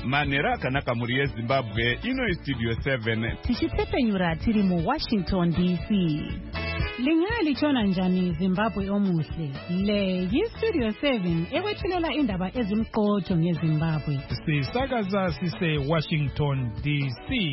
Manera akanaka muri yeZimbabwe ino Studio 7 tichitsepenyura tiri mu Washington DC. Lingali chona njani Zimbabwe omuhle. Le yi-Studio 7 ewethulela indaba ezimqotho ngeZimbabwe. Sisakaza sise Washington DC.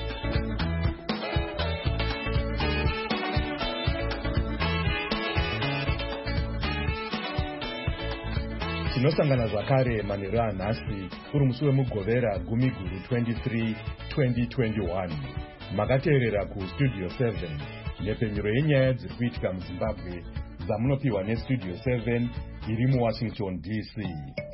Tinosangana zvakare manheru anhasi uri musi wemugovera gumiguru 23 2021. Makateerera kuStudio 7 nhepfenyuro yenyaya dziri kuitika muZimbabwe dzamunopiwa neStudio 7 iri muWashington DC.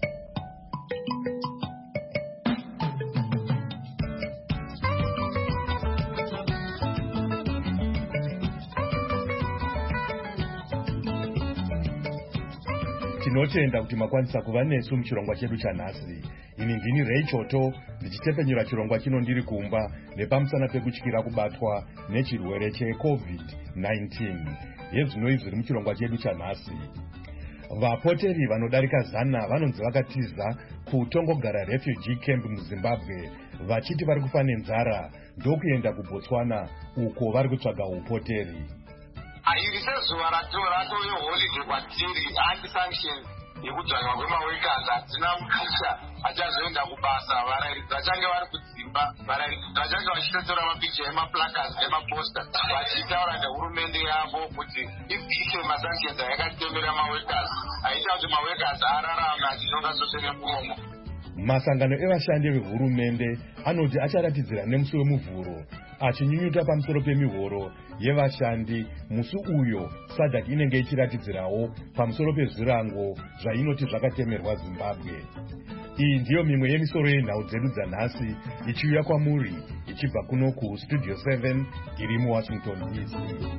Tinotenda kuti makwanisa kuva nesu muchirongwa chedu chanhasi. Ini ndini Raichoto ndichitepenyura chirongwa chino ndiri kumba nepamusana pekutyira kubatwa nechirwere cheCovid-19. Yezvino izvi zviri muchirongwa chedu chanhasi. Vapoteri vanodarika 100 vanonzi vakatiza kutongogara refugee camp muZimbabwe vachiti vari kufa nenzara ndokuenda kuBotswana uko vari kutsvaga upoteri. Iri sezuva rato yeholiday kwatiri anti-sanction yekudzvanywa kwemaweekends hatina mukisha achazoenda kubasa. Varairidzi vachange vari kudzimba, varairidzi vachange vachitotora mapicha emaplacards emaposta vachitaura nehurumende yavo kuti ibvise masanctions ayakatemera maweekends aita kuti maweekends ararame achinonga sose nemuromo. Masangano evashandi vehurumende anoti acharatidzira nemusi wemuvhuro achinyunyuta pamusoro pemihoro yevashandi musi uyo SADC inenge ichiratidzirawo pamusoro pezvirango zvainoti zvakatemerwa Zimbabwe. Iyi ndiyo mimwe yemisoro yenhau dzedu dzanhasi ichiuya kwamuri ichibva kuno kuStudio 7 iri muWashington DC.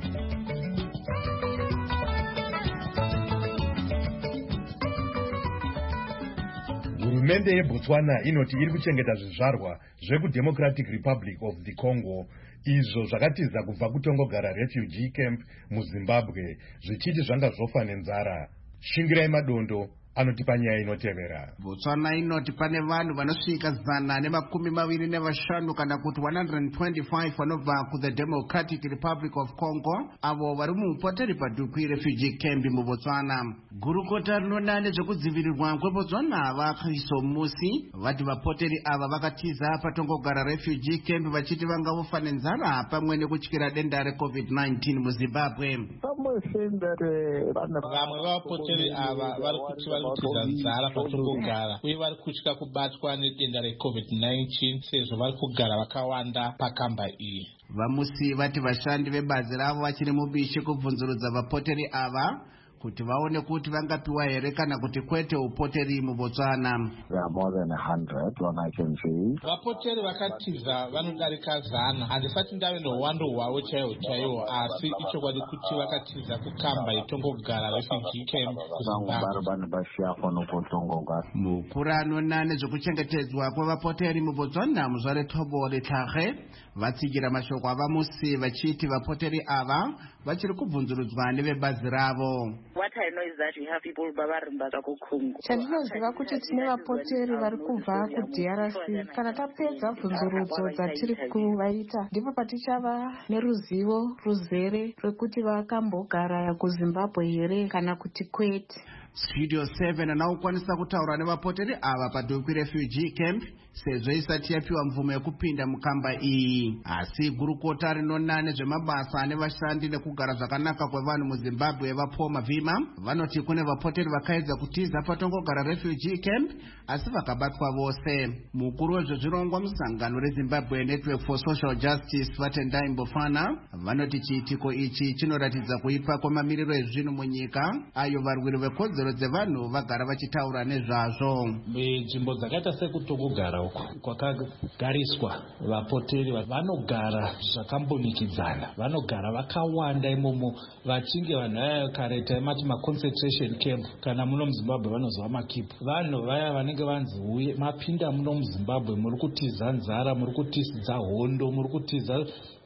Hurumende yeBotswana inoti iri kuchengeta zvizvarwa zvekuDemocratic Republic of the Congo izvo zvakatiza kubva kutongogara refugee camp muZimbabwe zvichiti zvanga zvofa nenzara. Shingirai Madondo anoti panyaya inotevera. Botswana inoti pane vanhu vanosvika 125 kana kuti 125 vanobva ku the Democratic Republic of Congo avo vari muupoteri padhuku refugee camp muBotswana. Gurukota rinona nezvekudzivirirwa kweBotswana vakaisa musi vati vapoteri ava vakatiza patongogara refugee camp vachiti vanga vofa nenzara pamwe nekutyira denda reCovid-19 muZimbabwe. Vamwe vapoteri ava vari kuti kutiza nzara patongogara uye vari kutya kubatwa nedenda reCovid-19 sezvo vari kugara vakawanda pakamba iyi. Vamusi vati vashandi vebazi ravo vachiri mubishi kubvunzurudza vapoteri ava kuti vaone kuti vangapiwa here kana kuti kwete upoteri muBotswana. Vapoteri vakatiza vanodarika 100. Handisati ndave nouwando hwavo chaiwo asi ichokwadi kuti vakatiza kukamba itongogara refugee camp kuZimbabwe. Mukuru anona nezvekuchengetedzwa kwevapoteri muBotswana Muzvare Thobo Letlhage vatsigira mashoko avamusi vachiti vapoteri ava vachiri kubvunzurudzwa nevebazi ravo. Chandinoziva kuti tine vapoteri vari kubva kuDRC. Kana tapedza bvunzurudzo dzatiri kuvaita ndipo patichava neruzivo ruzere rwekuti vakambogara kuZimbabwe here kana kuti kwete. Studio 7 anaokwanisa kutaura nevapoteri ava padhuku refugee camp sezvo isati yapiwa mvumo yekupinda mukamba iyi. Asi gurukota rinona nezvemabasa nevashandi nekugara zvakanaka kwevanhu muZimbabwe vaPaul Mavhima vanoti kune vapoteri vakaedza kutiza patongogara refugee camp asi vakabatwa vose. Mukuru wezvezvirongwa musangano reZimbabwe Network for Social Justice Vatendai Mbofana vanoti chiitiko ichi chinoratidza kuipa kwemamiriro ezvinhu munyika ayo varwiri vekodzero dzevanhu vagara vachitaura nezvazvo. Nzvimbo dzakaita sekutongogara uko kwakagariswa vapoteri vanogara zvakambonikidzana, vanogara vakawanda imomo vachinge vanhu vaya kare taimati maconcentration camp kana muno muZimbabwe vanozva makipu. Vanhu vaya vanenge vanzi uye mapinda muno muZimbabwe muri kutiza nzara, muri kutiza hondo, muri kutiza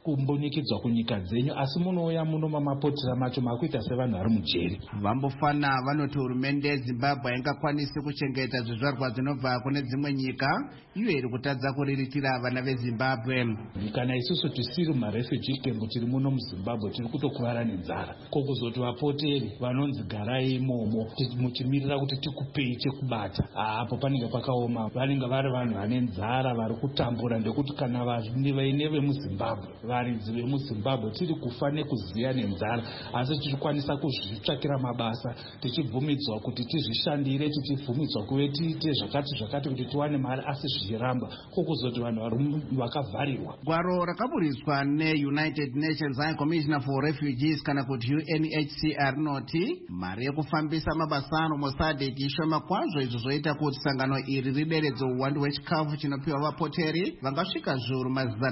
kumbunikidzwa kunyika dzenyu, asi munouya muno mamapotera macho makuita sevanhu vari mujeri. Vambofana vanoti hurumende yeZimbabwe ingakwanisi kuchengeta zvizvarwa zvinobva kune dzimwe nyika, iyo iri kutadza kuriritira vana veZimbabwe. Kana isusu tisiri marefugee camp tiri muno muZimbabwe tiri kutokuvara nenzara, kokuzoti vapoteri vanonzi garai imomo muchimirira kuti tikupei chekubata, apo panenge pakaoma. Vanenge vari vanhu vane nzara vari kutambura, ndekuti kana vaine vemuZimbabwe, varidzi vemuZimbabwe tiri kufa nekuziya nenzara, asi tichikwanisa kuzvitsvakira mabasa, tichibvumidzwa kuti tizvishandire, tichibvumidzwa kuve tiite zvakati kuti tiwane mari, asi zvichiramba kokuzoti vanhu vakavharirwa. Gwaro rakaburiswa neUnited Nations High Commissioner for Refugees kana kuti UNHCR rinoti mari yekufambisa mabasa ano muSADC ishoma kwazvo, izvo zvoita kuti sangano iri rideredze uwandu hwechikafu chinopiwa vapoteri vangasvika zviuru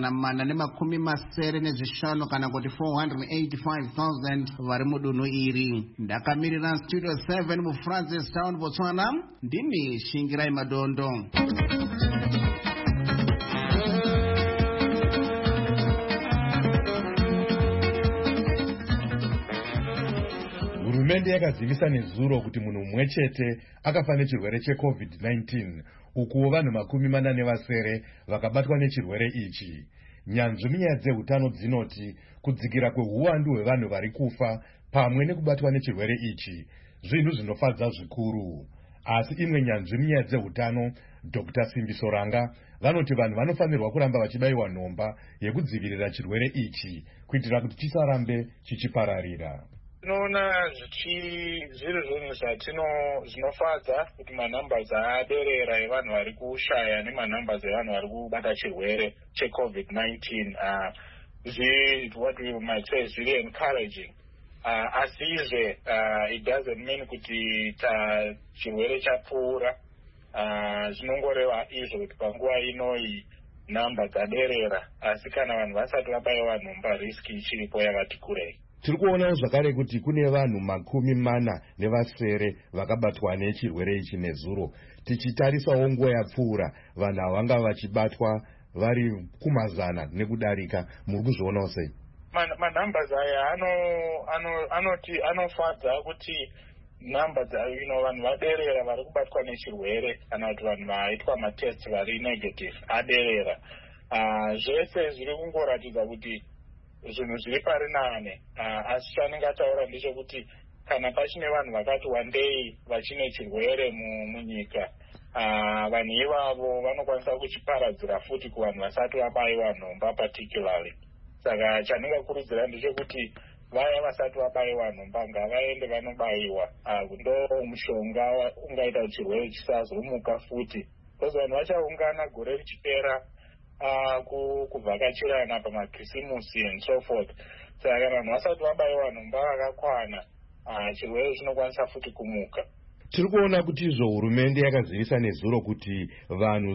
450 kana kuti 485,000 vari mudunhu iri. Ndakamirira Studio 7 muFrancis Town, Botswana, ndini Shingirai Madondo. Hurumende yakazivisa nezuro kuti munhu mumwe chete akafa nechirwere cheCovid-19, ukuwo vanhu 47 vakabatwa nechirwere ichi. Nyanzvi munyaya dzehutano dzinoti kudzikira kwehuwandu hwevanhu vari kufa pamwe nekubatwa nechirwere ichi zvinhu zvinofadza zvikuru. Asi imwe nyanzvi munyaya dzehutano, Dr. Simbi Soranga, vanoti vanhu vanofanirwa kuramba vachibayiwa nhomba yekudzivirira chirwere ichi kuitira kuti chisarambe chichipararira. Tinoona zviri zvinhu zvinofadza kuti manambers aderera evanhu vari kushaya nemanambers evanhu vari kubata chirwere cheCovid-19. What we might say is really encouraging. Asizve it doesn't mean kuti chirwere chapfuura. Zvinongoreva izvo kuti panguva inoi namba dzaderera, asi kana vanhu vasati vabayiwa nhomba riski ichiripo yakati kurei. Tiri kuonawo zvakare kuti kune vanhu 47 vakabatwa nechirwere ichi nezuro. Tichitarisawo nguva yapfuura vanhu ava vanga vachibatwa vari kumazana nekudarika. Muri kuzvionawo sei? Manambers aya anofadza kuti namba vanhu vaderera vari kubatwa nechirwere, kana kuti vanhu vaitwa matest vari negative aderera. Zvese zviri kungoratidza kuti zvinhu zviri pari nane, asi chanenge ataura ndechekuti kana pachine vanhu vakati wandei vachine chirwere munyika, vanhu ivavo vanokwanisa kuchiparadzira futi kuvanhu vasati vabayiwa nhomba particularly. Saka chanenge kurudzira ndechekuti vaya vasati vabayiwa nhomba ngavaende vanobayiwa, ndo mushonga ungaita kuti chirwere chisazomuka futi, because vanhu vachaungana gore richipera kuvhakachirana pamakirisimusi and so forth. Saka kana vanhu vasati vabayiwa nhomba vakakwana, chirwere chinokwanisa futi kumuka. Tiri kuona kuti izvo hurumende yakazivisa nezuro kuti vanhu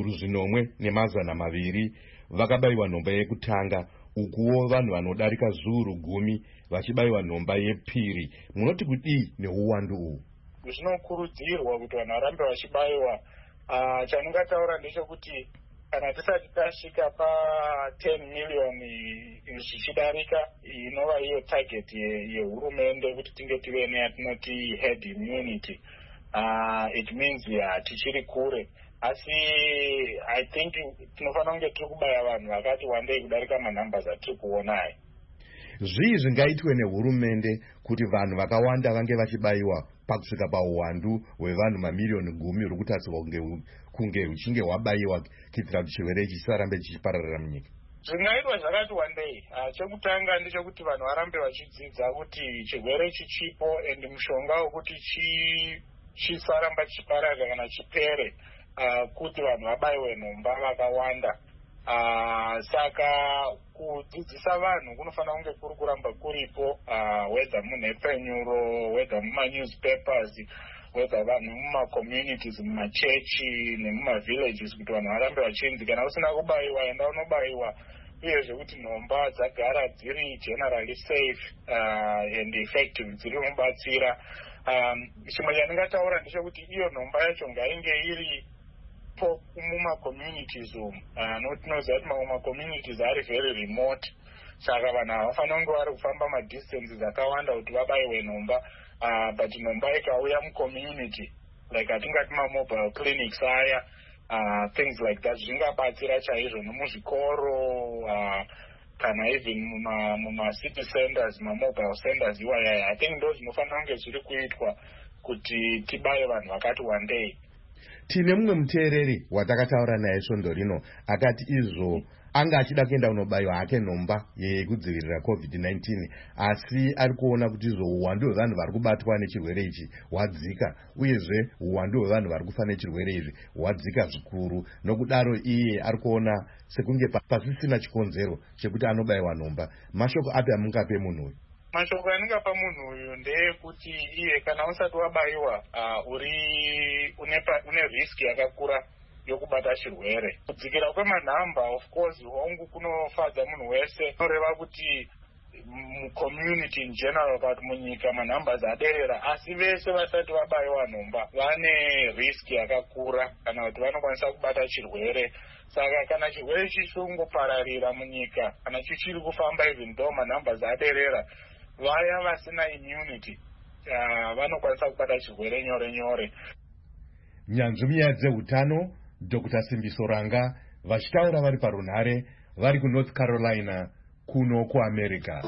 1,200 vakabayiwa nhomba yekutanga, ukuwo vanhu vanodarika 10,000 vachibayiwa nhomba yepiri. Munoti kudii neuwandu uhu? Zvinokurudzirwa kuti vanhu varambe vachibayiwa. Chandingataura ndechekuti kana tisati tasvika pa10 miliyoni zvichidarika, inova iyo target yehurumende kuti tinge tive neyatinoti herd immunity. It means tichiri kure, asi I think tinofanira kunge tiri kubaya vanhu vakati wandei kudarika manambers atiri kuona aya. Zvii zvingaitwe nehurumende kuti vanhu vakawanda vange vachibayiwa pakusvika pauwandu hwevanhu mamiliyoni 10 uri kutarisirwa kunge huchinge hwabayiwa kuitira kuti chirwere ichi chisarambe chichipararira munyika? Zvingaitwa zvakati wandei. Chekutanga ndechekuti vanhu varambe vachidzidza kuti chirwere chichipo and mushonga wekuti chisaramba chichipararira kana chipere, kuti vanhu vabayiwe nhomba vakawanda. Saka kudzidzisa vanhu kunofanira kunge kuri kuramba kuripo, whether munhepfenyuro, whether mumanewspapers, whether vanhu mumacommunities, mumachechi nemumavillages, kuti vanhu varambe vachinzi kana usina kubayiwa enda unobayiwa, uyezve kuti nhomba dzagara dziri generally safe and effective, dziri kubatsira. Chimwe chandingataura ndechekuti iyo nhomba yacho ngainge iri mumacommunities umu, nokuti tinoziva kuti mamwe macommunities ari very remote, saka vanhu havafanira kunge vari kufamba madistances akawanda kuti vabayiwe nhomba. But nhomba ikauya mucommunity like atingati mamobile clinics aya, things like that zvingabatsira chaizvo nomuzvikoro kana even mumacity centers, mamobile centers iwayaya. I think ndo zvinofanira kunge zviri kuitwa kuti tibaye vanhu vakati wandei. Tine mumwe muteereri watakataura naye svondo rino akati izvo anga achida kuenda kunobayiwa hake nhomba yekudzivirira COVID-19, asi ari kuona kuti izvo uwandu hwevanhu vari kubatwa nechirwere ichi hwadzika, uyezve uwandu hwevanhu vari kufa nechirwere izvi hwadzika zvikuru. Nokudaro iye ari kuona sekunge pasisina chikonzero chekuti anobayiwa nhomba. Mashoko api amungape munhu uyu? Mashoko aningapa munhu uyu ndeyekuti iye kana usati wabayiwa une risk yakakura yokubata chirwere. Kudzikira kwemanhamba of course hongu kunofadza munhu wese, noreva kuti mucommunity in general kuti munyika manhambas aderera, asi vese vasati vabayiwa nhomba vane risk yakakura kana kuti vanokwanisa kubata chirwere. Saka kana chirwere chichongopararira munyika kana chichiri kufamba even though manhambas aderera, vaya vasina immunity vanokwanisa kubata chirwere nyore nyore. Nyanzvi munyaya dzeutano Dr. Simbiso Ranga vachitaura vari parunhare vari kuNorth Carolina kuno kuAmerica.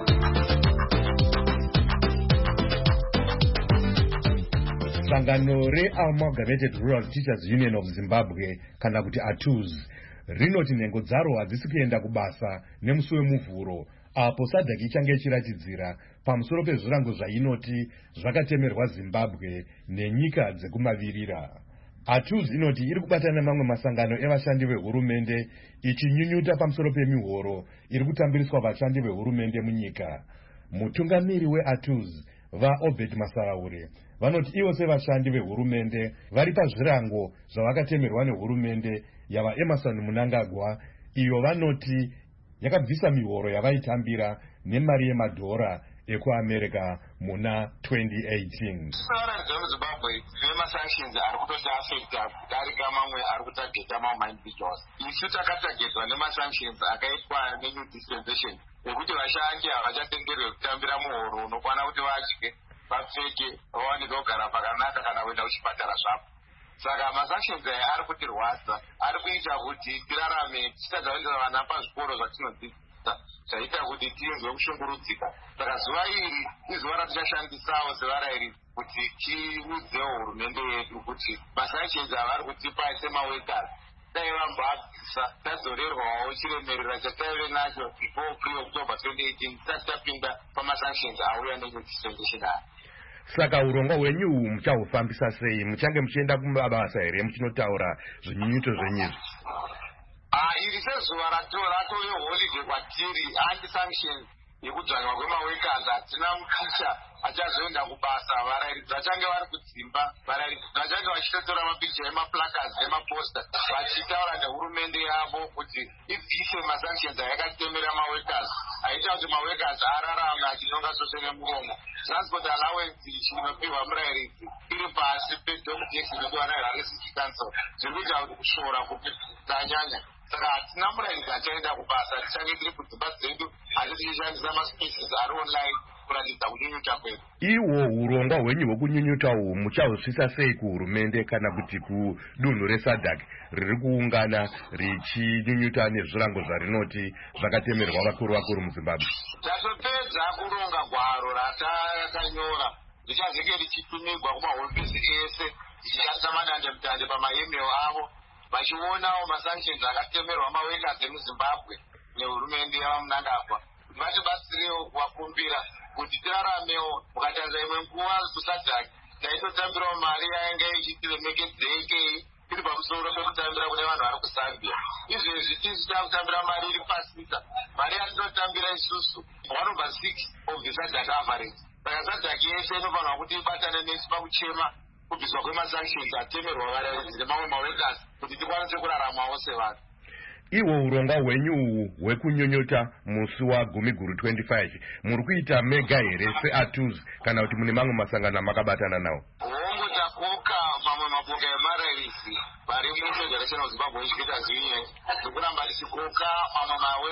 Sangano reAmalgamated Rural Teachers Union of Zimbabwe kana kuti ATUZ rinoti nhengo dzaro hadzisi kuenda kubasa nemusi wemuvhuro apo SADC ichange ichiratidzira pamusoro pezvirango zvainoti zvakatemerwa Zimbabwe nenyika dzekumavirira. ATUZ inoti iri kubatana mamwe masangano evashandi vehurumende ichinyunyuta pamusoro pemihoro iri kutambiriswa vashandi vehurumende munyika. Mutungamiri weATUZ vaObed Masaraure vanoti ivo sevashandi vehurumende vari pazvirango zvavakatemerwa nehurumende yavaEmerson Mnangagwa, iyo vanoti yakabvisa mihoro yavaitambira nemari yemadhora ekuAmerica muna 2018. Sanctions are going to affect are kutageta individuals. Isu takatagetwa nemasanctions akaitwa neNew Dispensation ekuti vashandi havachatenderwe kutambira muhoro unokwana kuti vadye, vapfeke, vawane kugara pakanaka kana kuenda kuchipatara zvapo. Saka masanctions aya ari kutirwadza, ari kuita kuti tirarame tisadzaendera vana pazvikoro zvatinodzidzisa, zvaita kuti tinzwe kushungurudzika. Saka zuva iri izuva ratichashandisawo sevarairidzi kuti tiudzewo hurumende yedu kuti masanctions avari kutipa semawekari dai vambabvisa tadzorerwawo chiremerera chataive nacho before pre-October 2018 tisati tapinda pamasanctions auya neNew Dispensation aya. Saka urongwa hwenyu muchahufambisa sei? Muchange muchienda kumabasa here muchinotaura zvinyunyuto zvenyizvi? Iri sezuva ratove holiday kwatiri, anti-sanctions yekudzvanywa kwemawekers hatina mukicha achazoenda kubasa. Varairidzi vachange vari kudzimba, varairidzi vachange vachitotora mapicha emaplacards nemaposta vachitaura nehurumende yavo kuti ibvise masanctions ayakatemera mawekers, aita kuti mawekers ararame achinonga sose nemuromo. Transport allowance inopiwa murairidzi iri pasi pedomutex inopiwa naHarare City Council, zvinoita kuti kushora kuti tanyanya. Saka hatina murairidzi achaenda kubasa, tichange tiri kudzimba dzedu asi tichishandisa maspaces ari online kuratidza kunyunyuta kwedu. Iwo urongwa hwenyu hwekunyunyuta uhu muchahusvisa sei kuhurumende kana kuti kudunhu reSADC riri kuungana richinyunyuta nezvirango zvarinoti zvakatemerwa vakuru muZimbabwe? Tatopedza kuronga gwaro ratakanyora, richazenge richitumirwa kumahofisi ese, richishandisa madandemutande pamaemail avo, vachionawo masanctions akatemerwa mawekers emuZimbabwe nehurumende yavaMnangagwa, kuti vatibatsirewo kuvakumbira kuti tiraramewo. Mukatarisa imwe nguva kuSADC taitotambirawo mari yainge ichitiremekedzeke iri pamusoro pekutambira kune vanhu vari kuZambia. Izvezvi tisu takutambira mari iri pasisa, mari yatinotambira isusu 1/6 of the SADC average. Saka SADC yese inofanirwa kuti ibatane nesu pakuchema kubviswa kwemasanctions atemerwa varairidzi nemamwe mawekers kuti tikwanise kuraramawo sevanhu. Iwo urongwa hwenyu hwekunyunyuta musi waGumiguru 25 muri kuita mega here seATUZ kana kuti mune mamwe masangano makabatana nawo? Hongu takoka mamwe maboka emarairidzi mapuraizi vari mufederation of Zimbabwe Educators Union rikuramba richikoka mamwe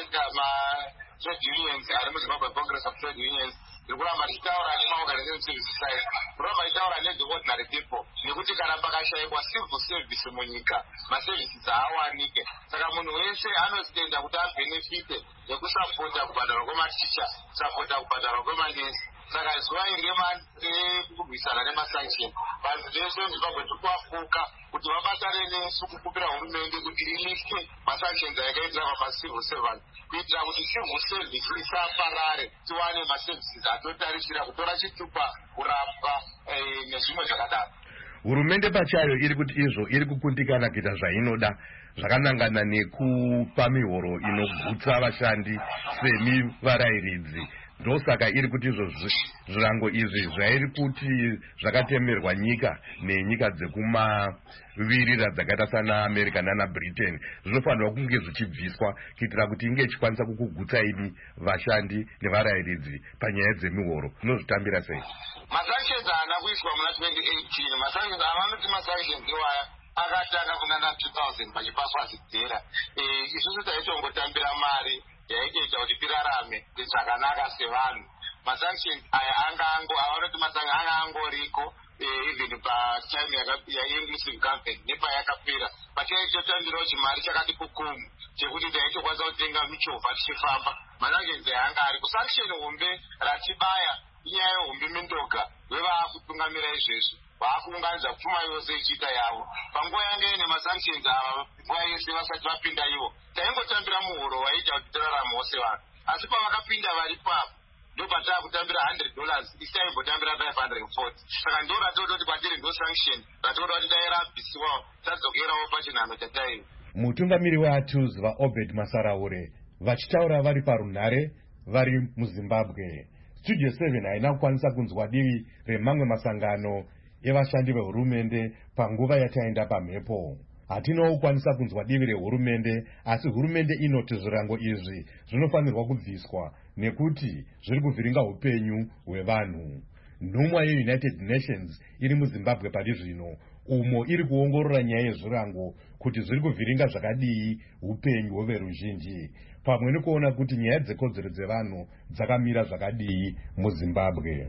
trade unions ari muZimbabwe Congress of Trade Unions rikuramba richitaura nemaorganization civil society rikuramba richitaura nedhe ordinary people nekuti kana pakashayikwa civil service munyika maservices haawanike. Saka munhu wese anositenda kuti abenefite nekusapota kubhadharwa kwematicha, sapota kubhadharwa kwemanesi. Saka zuva iri rekurwisana nemasanction vanhu vese muZimbabwe tikuvafuka kuti vabatane nesu kukupira hurumende kuti ilifte masanctions ayakaitira pamacivil servants kuitira kuti civil service isaparare tiwane maservices atotarisira kutora chitupa kurapwa nezvimwe zvakadaro. Hurumende pachayo iri kukundikana kuita zvainoda zvakanangana nekupa mihoro inogutsa vashandi semivarairidzi. Ndosaka iri kuti zvirango izvi zvairi kuti zvakatemerwa nyika nenyika dzekumavirira dzakaita sana America nana Britain zvinofanirwa kunge zvichibviswa kuitira kuti inge ichikwanisa kukugutsaini vashandi nevarairidzi panyaya dzemihoro. Unozvitambira sei? Masanctions haana kuiswa muna 2018. Masanctions avanoti masanctions iwaya akatanga kunana 2000 pachipaswa zidhera. Isusu taichongotambira mari yaitoita kuti tirarame zvakanaka sevanhu. Masanctions aya avanoti masanctions anga angoriko even patime yainclusive government nepayakapera pachaitotambirawo chimari chakati kukumu chekuti taitokwanisa kutenga michovha tichifamba. Masanctions aya anga ari kusanction hombe ratibaya inyaya yehombe mindoga vevaakutungamira izvezvi vaakuunganidza pfuma yose ichiita yavo. Panguva yange ine masanctions ava nguva yese vasati vapinda ivo taingotambira muhoro waita kuti tiraramawo sevanhu, asi pavakapinda vari papo ndopatava kutambira $100 isi taimbotambira 540. Saka ndo ratototi kwatiri ndo sanction ratoda kuti tairabhisiwawo tadzokerawo pachinhano chataivo. Mutungamiri weATUS vaObed Masaraure vachitaura vari parunhare vari muZimbabwe. Studio 7 haina kukwanisa kunzwa divi remamwe masangano evashandi vehurumende panguva yataenda pamhepo. Hatinowo kukwanisa kunzwa divi rehurumende, asi hurumende inoti zvirango izvi zvinofanirwa kubviswa nekuti zviri kuvhiringa upenyu hwevanhu. Nhumwa yeUnited Nations iri muZimbabwe pari zvino, umo iri kuongorora nyaya yezvirango kuti zviri kuvhiringa zvakadii upenyu hweveruzhinji, pamwe nekuona kuti nyaya dzekodzero dzevanhu dzakamira zvakadii muZimbabwe.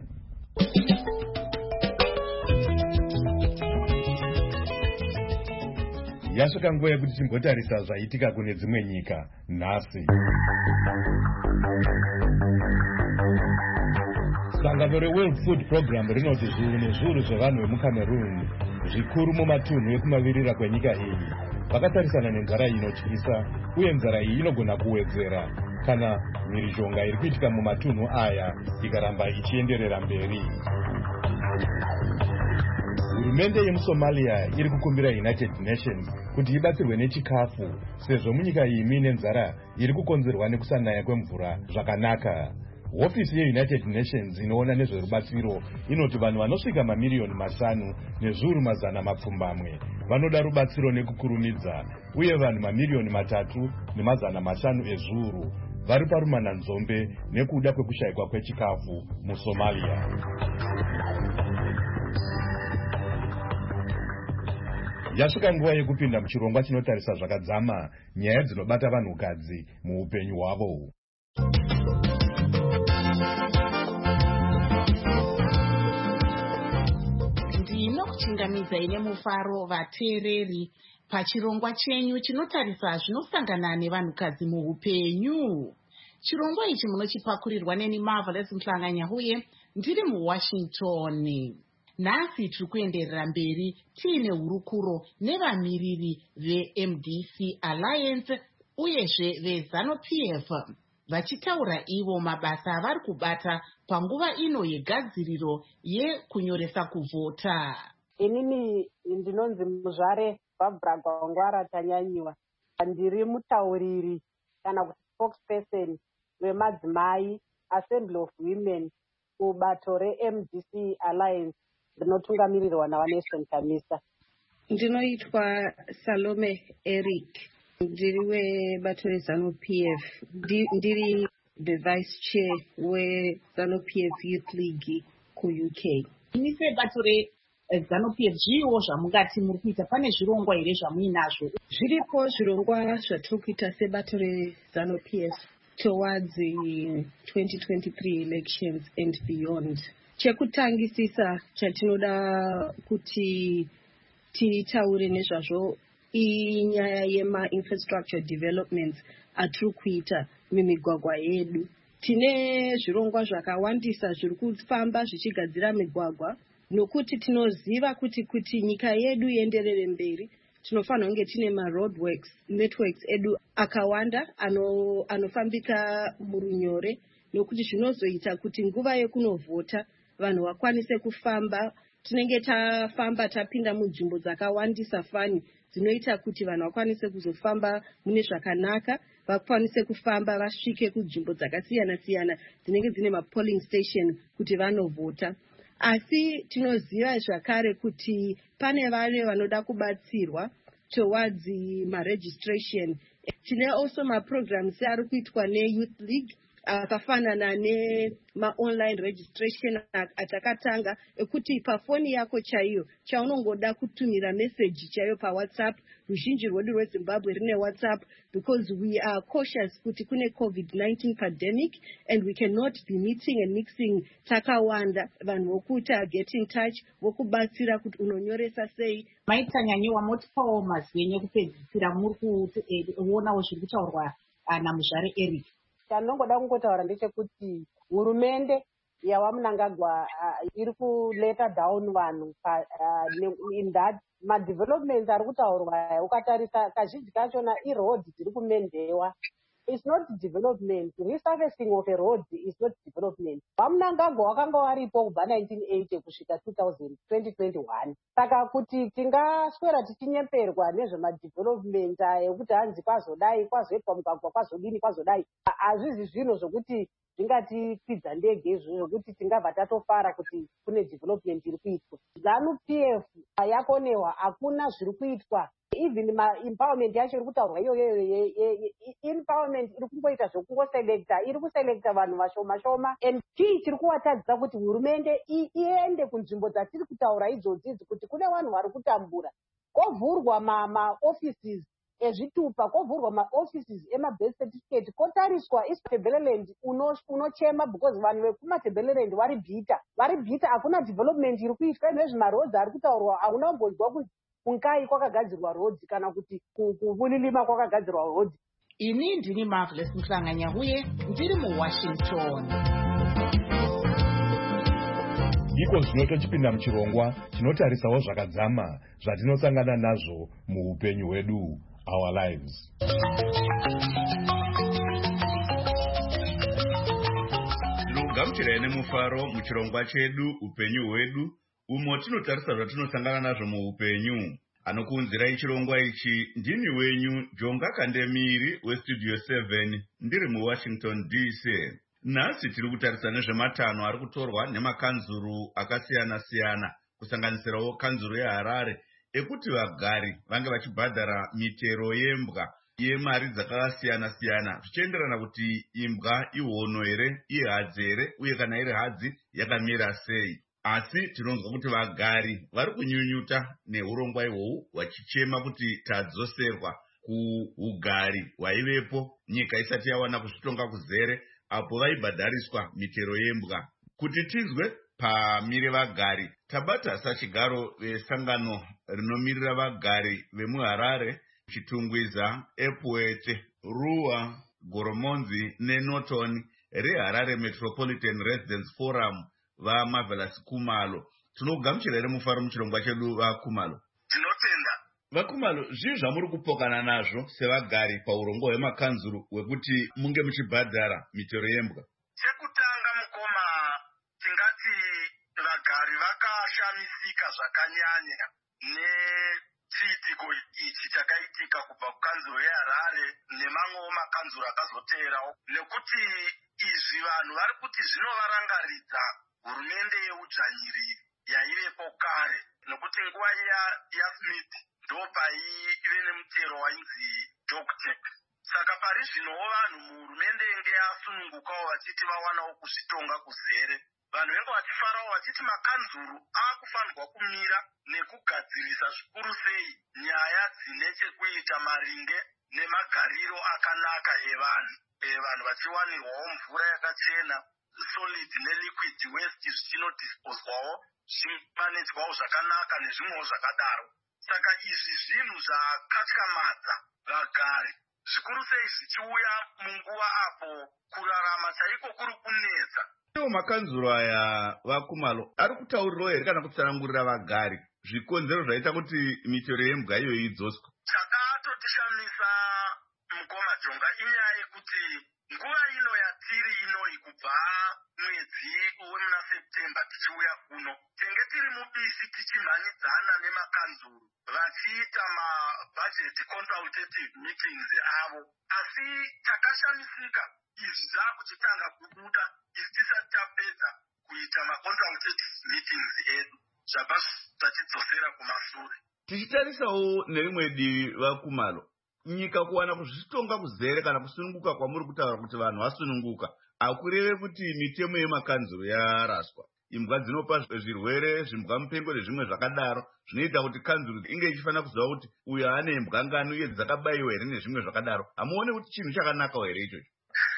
Yasvika nguva yekuti timbotarisa zvaitika kune dzimwe nyika nhasi. Sangano reWorld Food Program rinoti zviuru nezviuru zvevanhu vemuCameroon, zvikuru mumatunhu ekumavirira kwenyika iyi, vakatarisana nenzara inotyisa, uye nzara iyi inogona kuwedzera kana mhirizhonga iri kuitika mumatunhu aya ikaramba ichienderera mberi. Hurumende yemuSomalia iri kukumbira United Nations kuti ibatsirwe nechikafu sezvo munyika iyi muine nzara iri kukonzerwa nekusanaya kwemvura zvakanaka. Hofisi yeUnited Nations inoona nezverubatsiro inoti vanhu vanosvika mamiliyoni 5 nezviuru mazana mapfumbamwe vanoda rubatsiro nekukurumidza, uye vanhu mamiliyoni 3 nemazana 5 ezviuru vari parumananzombe nekuda kwekushayikwa kwechikafu muSomalia. Yasvika nguva yekupinda muchirongwa chinotarisa zvakadzama nyaya dzinobata vanhukadzi muupenyu hwavo. Ndinokuchingamidzai nemufaro vateereri pachirongwa chenyu chinotarisa zvinosangana nevanhukadzi muupenyu. Chirongwa ichi munochipakurirwa neni Marvelous Mhlanganya uye ndiri muWashington. Nhasi tiri kuenderera mberi tiine hurukuro nevamiriri veMDC Alliance uyezve veZANU-PF vachitaura ivo mabasa avari kubata panguva ino yegadziriro yekunyoresa kuvhota. Inini ndinonzi Muzvare Barbara Gwangwara Tanyanyiwa. Ndiri mutauriri kana kuti spokesperson wemadzimai Assembly of Women kubato reMDC Alliance rinotungamirirwa naVanation Chamisa. Ndinoitwa Salome Eric. Ndiri webato reZANU-PF. Ndiri the vice chair weZANU-PF Youth League ku UK. Ini sebato ZANU-PF zviriwo zvamungati muri kuita? Pane zvirongwa here zvamuinazvo? Zviripo zvirongwa zvatiri kuita sebato reZANU-PF towards the 2023 elections and beyond. Chekutangisisa chatinoda kuti titaure nezvazvo inyaya yema-infrastructure developments atiri kuita mimigwagwa yedu. Tine zvirongwa zvakawandisa zviri kufamba zvichigadzira migwagwa, nokuti tinoziva kuti nyika yedu ienderere mberi tinofanira kunge tine ma-roadworks networks edu akawanda anofambika murunyore, nokuti zvinozoita kuti nguva yekunovhota vanhu vakwanise kufamba. Tinenge tafamba tapinda munzvimbo dzakawandisa fani dzinoita kuti vanhu vakwanise kuzofamba mune zvakanaka, vakwanise kufamba vasvike kunzvimbo dzakasiyana-siyana dzinenge dzine ma-polling station kuti vanovhota. Asi tinoziva zvakare kuti pane vane vanoda kubatsirwa towards ma-registration. Tine also ma-programs ari kuitwa ne-Youth League akafanana nema-online registration atakatanga, ekuti pafoni yako chaiyo chaunongoda kutumira message chaiyo paWhatsApp. Ruzhinji rwedu rweZimbabwe rine WhatsApp because we are cautious kuti kune COVID-19 pandemic and we cannot be meeting and mixing takawanda. Vanhu vokuti get in touch vokubatsira kuti unonyoresa sei. Maita Nyanyiwa, motipawo mazwi ekupedzisira muri kuonawo zviri kutaurwa naMuzvare Eric. Chandinongoda kungotaura ndechekuti hurumende yawaMnangagwa iri kuleta down vanhu in that ma-developments ari kutaurwa. Ukatarisa kazhinji kachona i-road dziri kumendewa. It's not development. Resurfacing of a road is not development. WaMnangagwa wakanga waripo kubva 1980 kusvika 2021. Saka kuti tingaswera tichinyemperwa nezvema-development ekuti hanzi kwazodai, kwazoitwa mugwagwa, kwazodini, kwazodai. Hazvizi zvinhu zvokuti zvingatikwidza ndege izvo zvokuti tingabva tatofara kuti kune development iri kuitwa. ZANU-PF yakonewa hakuna zviri kuitwa. Even empowerment yacho iri kutaurwa iyoyo empowerment iri kungoita zvokungoselekta, iri kuselekta vanhu vashoma shoma. And chii chiri kuvatadzisa kuti hurumende iende kunzvimbo dzatiri kutaura idzodzi kuti kune vanhu vari kutambura. Kovhurwa ma-offices ezvitupa, kovhurwa ma-offices ema-birth certificate, kotariswa Thebeleland unochema because vanhu vekumaThebeleland varibhita. Hakuna development iri kuitwa. Nezvima-roads ari kutaurwa hakuna kumbonzwa kuti kunkai kwakagadzirwa roads kana kuti kuVulilima kwakagadzirwa roads. Ini ndini Marvelous Mhlanganya uye ndiri muWashington. Iko zvino tochipinda muchirongwa tinotarisawo zvakadzama zvatinosangana nazvo muupenyu hwedu, our lives. Gamuchirai nemufaro muchirongwa chedu upenyu hwedu, umo tinotarisa zvatinosangana nazvo muupenyu. Anokuunzirai chirongwa ichi ndini wenyu Jonga Kandemiri weStudio 7 ndiri muWashington DC. Nhasi tiri kutarisa nezvematanho ari kutorwa nemakanzuru akasiyana-siyana, kusanganisirawo kanzuru yeHarare ekuti vagari vange vachibhadhara mitero yembwa yemari dzakasiyana-siyana zvichienderana kuti imbwa ihono here, ihadzi here, uye kana iri hadzi yakamira sei. Asi tinonzwa kuti vagari vari kunyunyuta neurongwa ihwohwu vachichema kuti tadzoserwa kuugari hwaivepo nyika isati yawana kuzvitonga kuzere, apo vaibhadhariswa mitero yembwa. Kuti tizwe pamire vagari, tabata sachigaro vesangano rinomirira vagari vemuHarare, Chitungwiza, Epwete, Ruwa, Goromonzi neNorton reHarare Metropolitan Residence Forum vaMarvelous Kumalo. Tinogamuchira here mufaro muchirongwa chedu vaKumalo. Tinotenda. VaKumalo, zvii zvamuri kupokana nazvo sevagari paurongo hwemakanzuru hwekuti munge muchibhadhara mitero yembwa? Chekutanga mukoma, tingati vagari vakashamisika zvakanyanya nechiitiko ichi chakaitika kubva kukanzuro yeHarare nemamwewo makanzuro akazoteerawo, nekuti izvi vanhu vari kuti zvinovarangaridza hurumende yeudzvanyiriri yaivepo kare, nekuti nguva yaSmith ndopaive nemutero wainzi DocTax. Saka pari zvinowo vanhu muhurumende inge yasunungukawo vachiti vawanawo kuzvitonga kuzere, vanhu venga vachifarawo vachiti makanzuru akufanirwa kumira nekugadzirisa zvikuru sei nyaya dzine chekuita maringe nemagariro akanaka evanhu, vanhu vachiwanirwawo mvura yakachena, solid neliquid waste zvichinodisposwawo zvichimanedzwawo zvakanaka nezvimwewo zvakadaro. Saka izvi zvinhu zvakatyamadza vagari, zvikuru sei zvichiuya munguva apo kurarama chaiko kuri kunetsa. Iwo makanzuro aya vaKumalo ari kutaurirawo here kana kutsanangurira vagari zvikonzero zvaita kuti mitero yembwa iyoyi idzoswe? Chakatotishamisa Mukoma Jonga inyaya yekuti nguva ino yatiri inoyi kubva mwedzi wemuna September tichiuya kuno tenge tiri mubisi tichimhanyidzana nemakanzuru vachiita mabudget consultative meetings avo, asi takashamisika izvi zvakuchitanga kubuda isi tisati tapedza kuita maconsultative meetings edu zvabva zvachidzosera kumashure. Tichitarisawo nerimwe divi vaKumalo, nyika kuwana kuzvitonga kuzere kana kusununguka kwamuri kutaura kuti vanhu vasununguka hakureve kuti mitemo yemakanzuro yaraswa. Imbwa dzinopa zvirwere, zvimbwa mupengo nezvimwe zvakadaro zvinoita kuti kanzuro inge ichifanira kuziva kuti uyo ane imbwa ngano uye dzakabayiwa here nezvimwe zvakadaro. Hamuone kuti chinhu chakanaka here ichocho?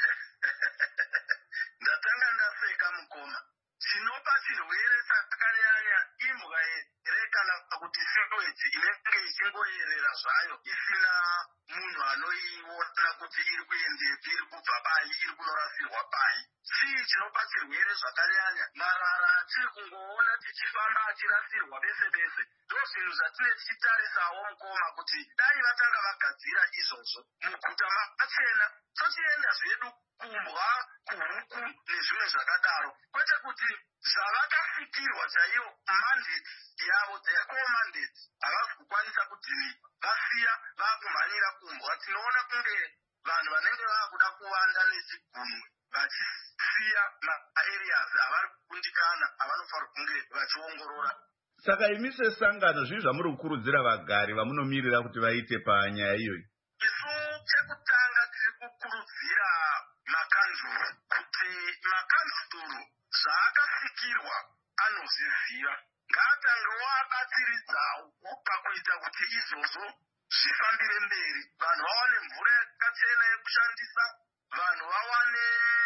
Ndatanga ndaseka Mukoma, chinopa chirwere chakanyanya imbwa here kana kuti sewage inenge ichingoyerera zvayo isina munhu anoiona kuti iri kuendepi, iri kubva pai, iri kunorasirwa pai. Chii chinopa chirwere zvakanyanya? Marara atiri kungoona tichifamba achirasirwa bese bese. Ndozvinhu zvatine tichitarisawo Mukoma kuti dai vatanga vagadzira izvozvo muguta machena tochienda zvedu kumbwa, kuhuku nezvimwe zvakadaro, kwete kuti zvavakafikirwa chaivo mandate yavo dzeko mandate havasi kukwanisa kudhirika, vasiya vakumhanyira kumbwa. Tinoona kunge vanhu vanenge vakuda kuvanda nechigunwe vachisiya maareas avari kukundikana avanofanira kunge vachiongorora. Saka imi sesangano zvii zvamuri kukurudzira vagari vamunomirira kuti vaite panyaya iyoyi? Isu chekutanga tiri kukurudzira makanzuru kuti makanzuru zvaakafikirwa anozviziva, ngaatangewo abatsiridzawo pakuita kuti izvozvo zvifambire mberi, vanhu vawane mvura yakachena yekushandisa, vanhu vawane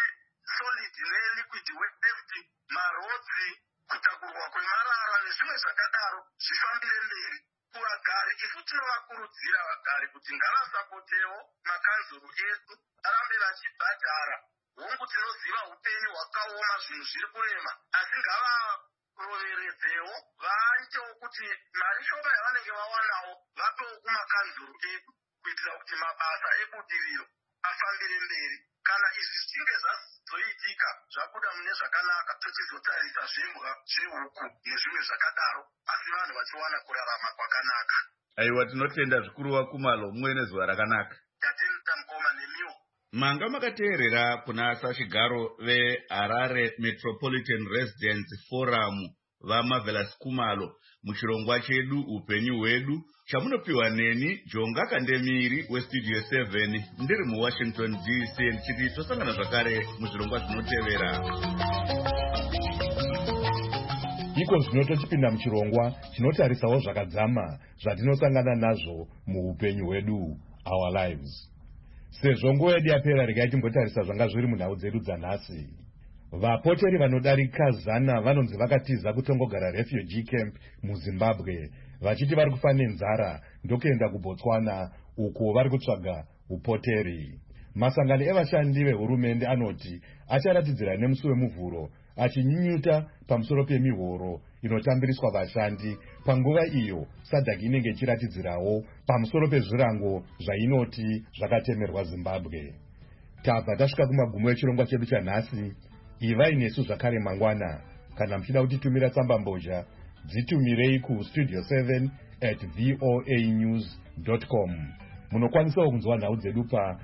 solid neliquid waste, marodzi, kutakurwa kwemarara nezvimwe zvakadaro zvifambire mberi. Kuvagari isu tinovakurudzira vagari kuti ngavasapotewo makanzuru edu arambe vachibhadhara. Hongu tinoziva upenyu hwakaoma, zvinhu zviri kurema, asi ngavaroveredzewo vaitewo kuti mari shoma yavanenge vawanawo vapewo kumakanzuru edu kuitira kuti mabasa ebudiriro afambire mberi. Kana izvi zvichinge zvazoitika zvabuda mune zvakanaka, tochizotarisa zvembwa, zvehuku nezvimwe zvakadaro, asi vanhu vachiwana kurarama kwakanaka. Aiwa, tinotenda zvikuru vaKumalo, muwe nezuva rakanaka. Tatenda Mukoma nemiwo. Manga makateerera kuna sachigaro veHarare Metropolitan Residents Forum vaMarvelous Kumalo muchirongwa chedu upenyu hwedu chamunopiwa neni Jonga Kandemiri weStudio 7 ndiri muWashington DC ndichiti tosangana zvakare muzvirongwa zvinotevera. Iko zvino tochipinda muchirongwa chinotarisawo zvakadzama zvatinosangana nazvo muupenyu hwedu, our lives. Sezvo nguva yedu yapera, regai timbotarisa zvanga zviri munhau dzedu dzanhasi. Vapoteri vanodarika 100 vanonzi vakatiza kutongogara refugee camp muZimbabwe vachiti vari kufa nenzara ndokuenda kuBotswana uko vari kutsvaga upoteri. Masangano evashandi vehurumende anoti acharatidzira nemusi wemuvhuro achinyinyuta pamusoro pemihoro inotambiriswa vashandi panguva iyo SADC inenge ichiratidzirawo pamusoro pezvirango zvainoti zvakatemerwa Zimbabwe. Tabva tasvika kumagumo echirongwa chedu chanhasi. Ivai nesu zvakare mangwana. Kana muchida kutitumira tsamba mbozha, dzitumirei kustudio 7@voanews.com. Munokwanisawo kunzwa nhau dzedu pa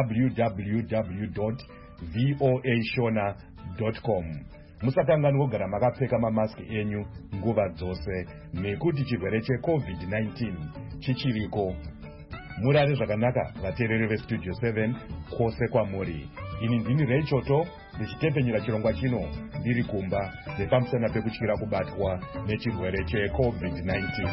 www.voashona.com. Musakanganwa kugara makapfeka mamaski enyu nguva dzose nekuti chirwere cheCovid-19 chichiriko. Murare zvakanaka vateereri veStudio 7 kwose kwamuri. Ini ndini Ray Choto, ndichitempenyera chirongwa chino ndiri kumba nepamusana pekutyira kubatwa nechirwere cheCovid-19.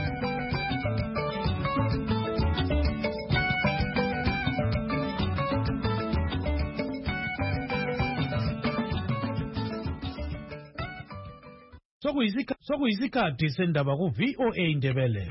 Sokuyisikhathi sendaba ku-VOA Ndebele.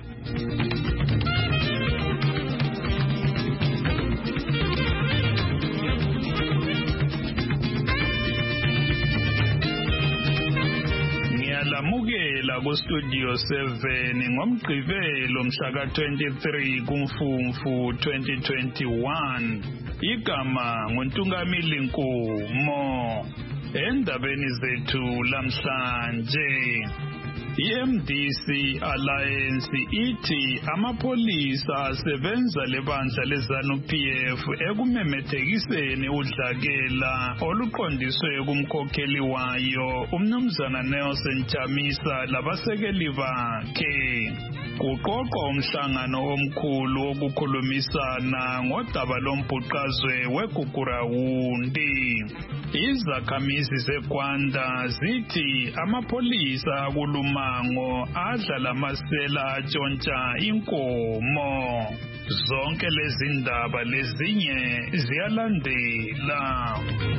Ngiyalamukela ku-Studio 7 ngomgqibelo mhla ka-23 kuMfumfu 2021. Igama nguNtungamili Nkumo. Endabeni zethu lamhlanje, iMDC Alliance ithi amapolisa asebenza lebandla leZANU-PF ekumemethekiseni udlakela oluqondiswe kumkhokheli wayo umnumzana Nelson Chamisa labasekeli bakhe. Kuqoqwa umhlangano omkhulu wokukhulumisana ngodaba lombhuqazwe weGugurawundi. Izakhamizi zeGwanda zithi amapolisa akulumango adla lamasela atshontsha inkomo. Zonke lezi ndaba lezinye ziyalandela.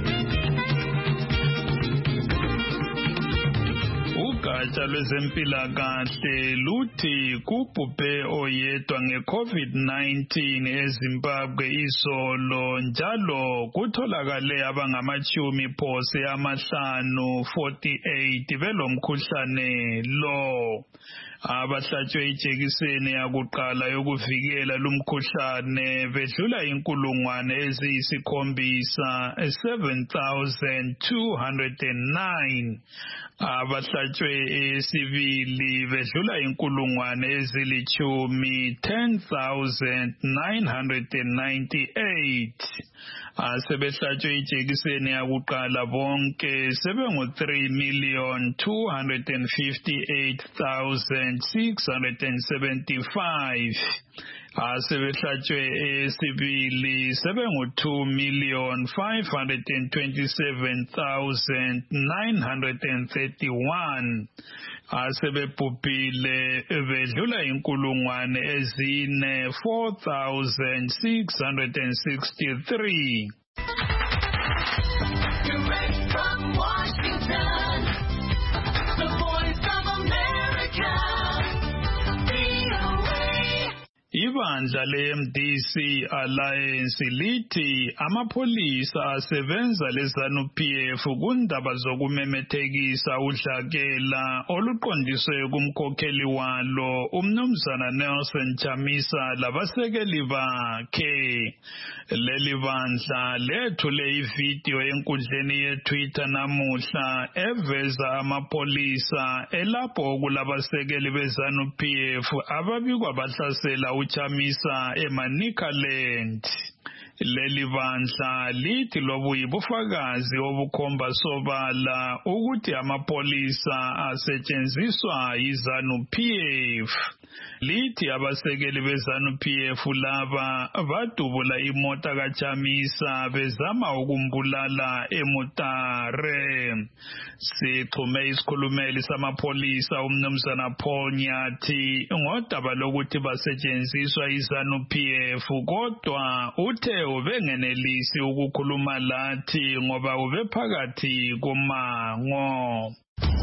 Ugatsha lwezempilakahle luthi kubhubhe oyedwa nge-COVID-19 eZimbabwe izolo, njalo kutholakale abangama-50 48 belomkhuhlane lo. Abahlatshwe ijekiseni yakuqala yokuvikela lumkhuhlane bedlula 7,209. Abahlatshwe esibili bedlula 10,998. Asebehlatshwe ijekiseni yakuqala bonke sebengu-3,258,675. Asebehlatshwe esibili 2,527,931. Asebebhubhile bedlula 4,663. Direct from Washington, the Voice of America, VOA. Ibandla leMDC Alliance lithi amapolisa asebenza leZANU-PF kundaba zokumemethekisa udlakela oluqondiswe kumkhokheli walo umnumzana Nelson Chamisa labasekeli bakhe. Leli bandla lethule ividiyo enkundleni yeTwitter namuhla eveza amapolisa elapho kulabasekeli beZANU-PF ababikwa bahlasela uChamisa eManicaland. Leli bandla lithi lobu yibufakazi obukhomba sobala ukuthi amapolisa asetshenziswa yiZANU-PF. Lithi abasekeli beZANU-PF laba badubula imota kaChamisa bezama ukumbulala eMutare. Sixhume isikhulumeli samapolisa umnumzana Paul Nyathi ngodaba lokuthi basetshenziswa yiZANU-PF, kodwa uthe ubengenelisi ukukhuluma lathi ngoba ubephakathi komango.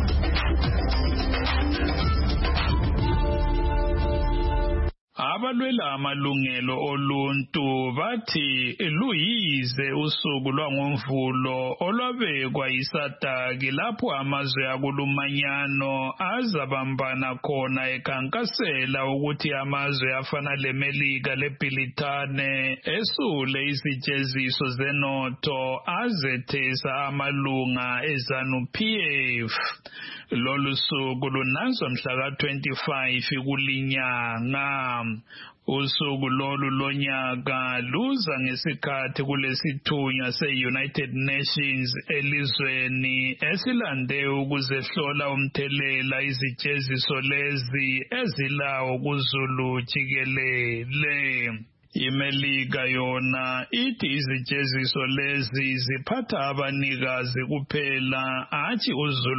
Abalwela amalungelo oluntu bathi luyize usuku lwangomvulo olwabekwa yiSADC lapho amazwe akulumanyano azabambana khona ekhankasela ukuthi amazwe afana leMelika leBrithani esule izijeziso zenotho azethesa amalunga eZANU-PF. Lolu suku lunanzwa mhla ka-25 kulinyanga. Usuku lolu lonyaka luza ngesikhathi kulesithunywa se-United Nations elizweni esilande ukuzehlola umthelela izijeziso lezi ezilawo kuzulu jikelele. iMelika yona ithi izijeziso lezi ziphatha abanikazi kuphela hatshi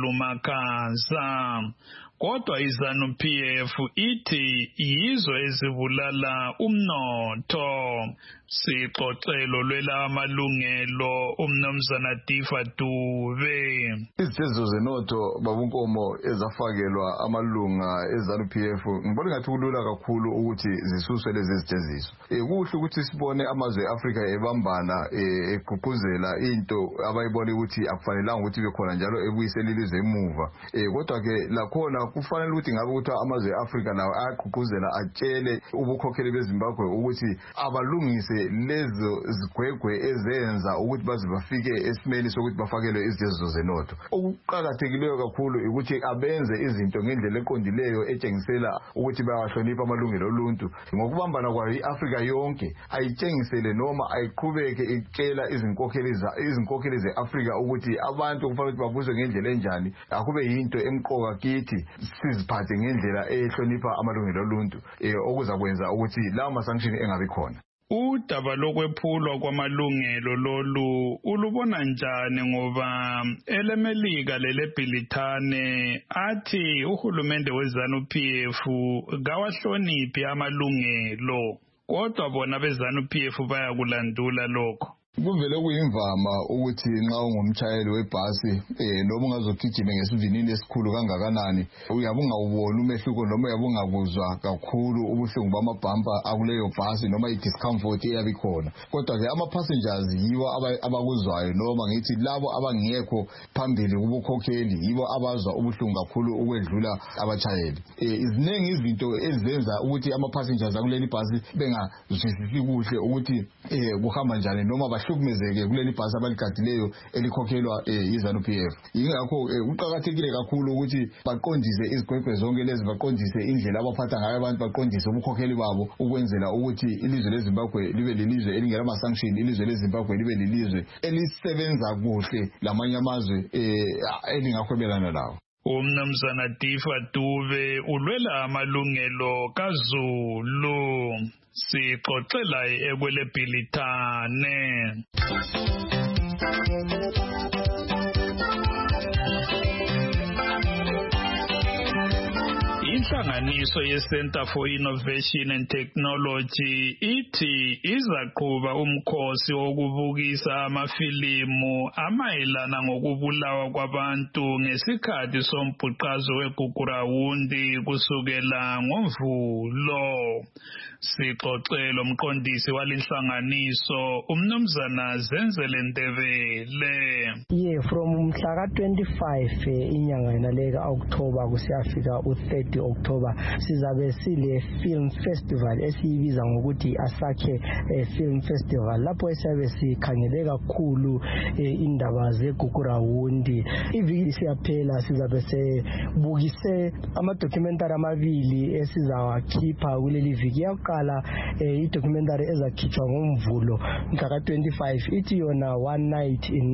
uzulumakhaza. Kodwa iZANU-PF ithi yizo ezibulala umnotho. Sixoxelo lwela amalungelo umnumzana Difa Dube. Izijeziso zenotho babunkomo ezafakelwa amalunga eZANU-PF ngibona ngathi kulula kakhulu ukuthi zisuswe lezi zijeziso. Kuhle ukuthi sibone amazwe eAfrika ebambana eqhuquzela into abayibona ukuthi akufanelanga ukuthi bekhona njalo ebuyisela ilizwe emuva. Kodwa ke lakhona kufanele ukuthi ngabe ukuthi amazwe eAfrika lawo ayaqhuquzela atshele ubukhokheli beZimbabwe ukuthi abalungise lezo zigwegwe ezenza ukuthi baze bafike esimeni sokuthi bafakelwe izijeziso zenotho. Okuqakathekileyo kakhulu ukuthi abenze izinto ngendlela eqondileyo ethengisela ukuthi bayahlonipha amalungelo oluntu. Ngokubambana kwayo iAfrika yonke ayitshengisele noma ayiqhubeke itshela izinkokheli zeAfrika ukuthi abantu kufanele ukuthi babuzwe ngendlela enjani. Akube yinto emqoka kithi siziphathe ngendlela ehlonipha amalungelo oluntu okuzakwenza ukuthi lawo masanction engabi khona. Udaba lokwephulwa kwamalungelo lolu ulubona njani ngoba eleMelika lelebhilithane athi uhulumende weZANU-PF kawahloniphi amalungelo kodwa bona beZANU-PF bayakulandula lokho. Kuvele kuyimvama ukuthi nxa ungumtshayeli webhasi noma ungazogijima ngesivinini esikhulu kangakanani uyabe ungawubona umehluko noma uyabe ungakuzwa kakhulu ubuhlungu bamabhampa akuleyo bhasi noma i-discomfort eyabe ikhona. Kodwa ke ama-passengers yibo abakuzwayo noma ngithi labo abangekho phambili kubukhokheli yibo abazwa ubuhlungu kakhulu ukwedlula abatshayeli. Iziningi izinto ezenza ukuthi ama-passengers akuleli bhasi bengazwisisi kuhle ukuthi kuhamba njani noma hlukumezeke kuleli bhasi abaligadileyo elikhokhelwa iZANU-PF. Yingakho kuqakathekile kakhulu ukuthi baqondise izigwegwe zonke lezi, baqondise indlela abaphatha ngayo abantu, baqondise ubukhokheli babo ukwenzela ukuthi ilizwe leZimbabwe libe lilizwe elingela sanction, ilizwe leZimbabwe libe lilizwe elisebenza kuhle lamanye amazwe elingahwebelana lawo. Umnumzana Difa Dube ulwela amalungelo kaZulu. Sixoxela ekwelebhilithane. Inhlanganiso ye-Center for Innovation and Technology ithi izaqhuba umkhosi wokubukisa amafilimu amayelana ngokubulawa kwabantu ngesikhathi sombhuqazo weGugurawundi kusukela ngoMvulo. Sixoxelo umqondisi walinhlanganiso umnumzana Zenzele Ndebele. From mhla ka-25 inyanga yenale ka-October kusiyafika u-30 October sizabe sile film festival esiyibiza ngokuthi Asakhe Film Festival, lapho esiyabe sikhangele kakhulu indaba zeGugurawundi. Iviki siyaphela sizabe sebukise ama-documentary amabili esizawakhipha kuleli viki. Yakuqala i-documentary ezakhitshwa ngoMvulo mhla ka-25 ithi yona One Night in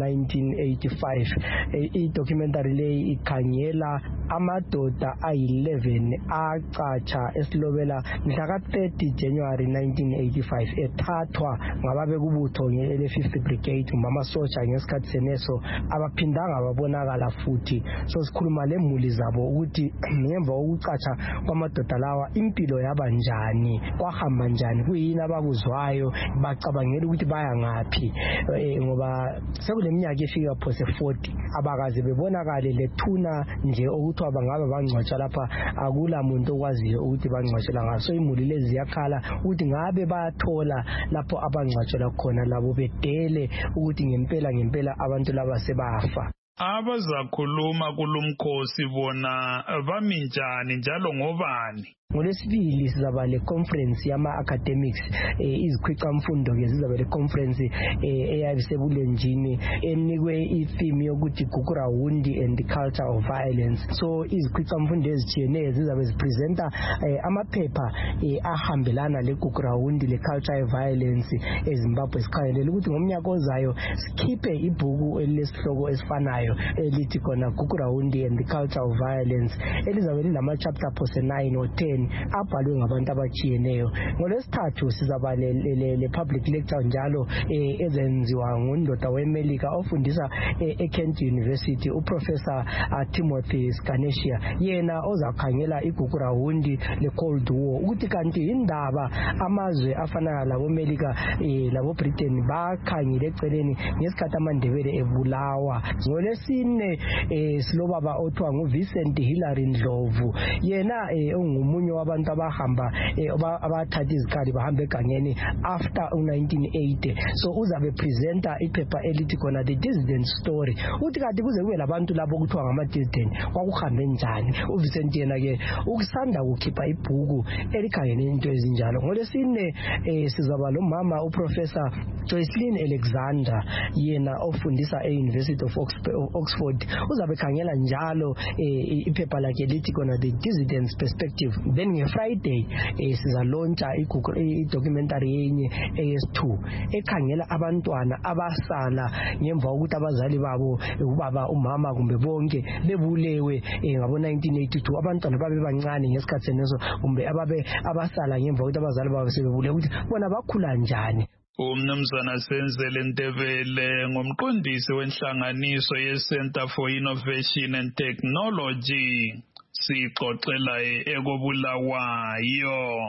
1985. I-documentary leyi ikhangela amadoda ayi-11 acatsha esilobela mhla ka-30 January 1985 ethathwa ngababekubutho ele-50 Brigade ngamasotsha ngesikhathi seneso abaphindanga babonakala futhi. So sikhuluma lemuli zabo ukuthi ngemva kokucatsha kwamadoda lawa impilo yaba njani, kwahamba njani, kuyini abakuzwayo, bacabangela ukuthi baya ngaphi ngoba sekuleminyaka efika phose 40 abakaze bebonakale lethuna nje okuthiwa bangabe bangcwatsha lapha akula muntu okwaziyo ukuthi bangcwatshela ngaso. So imuli lezi ziyakhala ukuthi ngabe bayathola lapho abangcwatshela khona labo bedele ukuthi ngempela abantu laba sebafa. Abazakhuluma kulumkhosi bona bami njani njalo ngobani? NgoLwesibili sizaba le conference yama-academics, izikhwicamfundo ke zizaba le conference eyabe sebulenjini enikwe i-theme yokuthi Gugurawundi and the culture of violence. So izikhwicamfundo ezitshiyeneyo zizabe zipresenta amaphepha ahambelana leGugurawundi le culture of violence eZimbabwe. Sikhangelela ukuthi ngomnyaka ozayo sikhiphe ibhuku elilesihloko esifanayo elilandelayo elithi khona Gugurawundi and the Culture of Violence, elizabe linama-chapter phose 9 or 10 abhalwe ngabantu abatshiyeneyo. NgoLwesithathu sizaba le-public lecture njalo ezenziwa ngundoda weMelika ofundisa eKent University, uProfessor Timothy Scanesia, yena ozakhangela iGugurawundi le-Cold War ukuthi kanti indaba amazwe afana laboMelika laboBritain bakhangile eceleni ngesikhathi AmaNdebele ebulawa. NgoLwesine silobaba othiwa nguVincent Hilary Ndlovu, yena ungomunye wabantu abahamba abathatha izikhali bahamba egangeni after 1980. So uzabe presenter iphepha elithi khona The Dissident Story, uthi kanti kuze kube labantu labo kuthiwa ngama-dissident kwakuhambe njani. uVincent yena-ke ukusanda kukhipha ibhuku elikhangele into ezinjalo. NgoLwesine sizaba lo mama uProfessor Joycelyn Alexander, yena ofundisa e-University of Oxford, uzabe khangela njalo iphepha lakhe lithi khona The Dissident's Perspective. Then ngeFriday sizalontsha i-documentary yenye AS2 ekhangela abantwana abasala ngemva kokuthi abazali babo ubaba umama kumbe bonke bebulewe ngabo-1982. Abantwana babe bancane ngesikhathi seneso kumbe abasala ngemva kokuthi abazali babo sebebulewe ukuthi bona bakhula njani. Umnumzana Senzele Ndebele ngumqondisi wenhlanganiso ye-Center for Innovation and Technology, sixoxela ekobulawayo.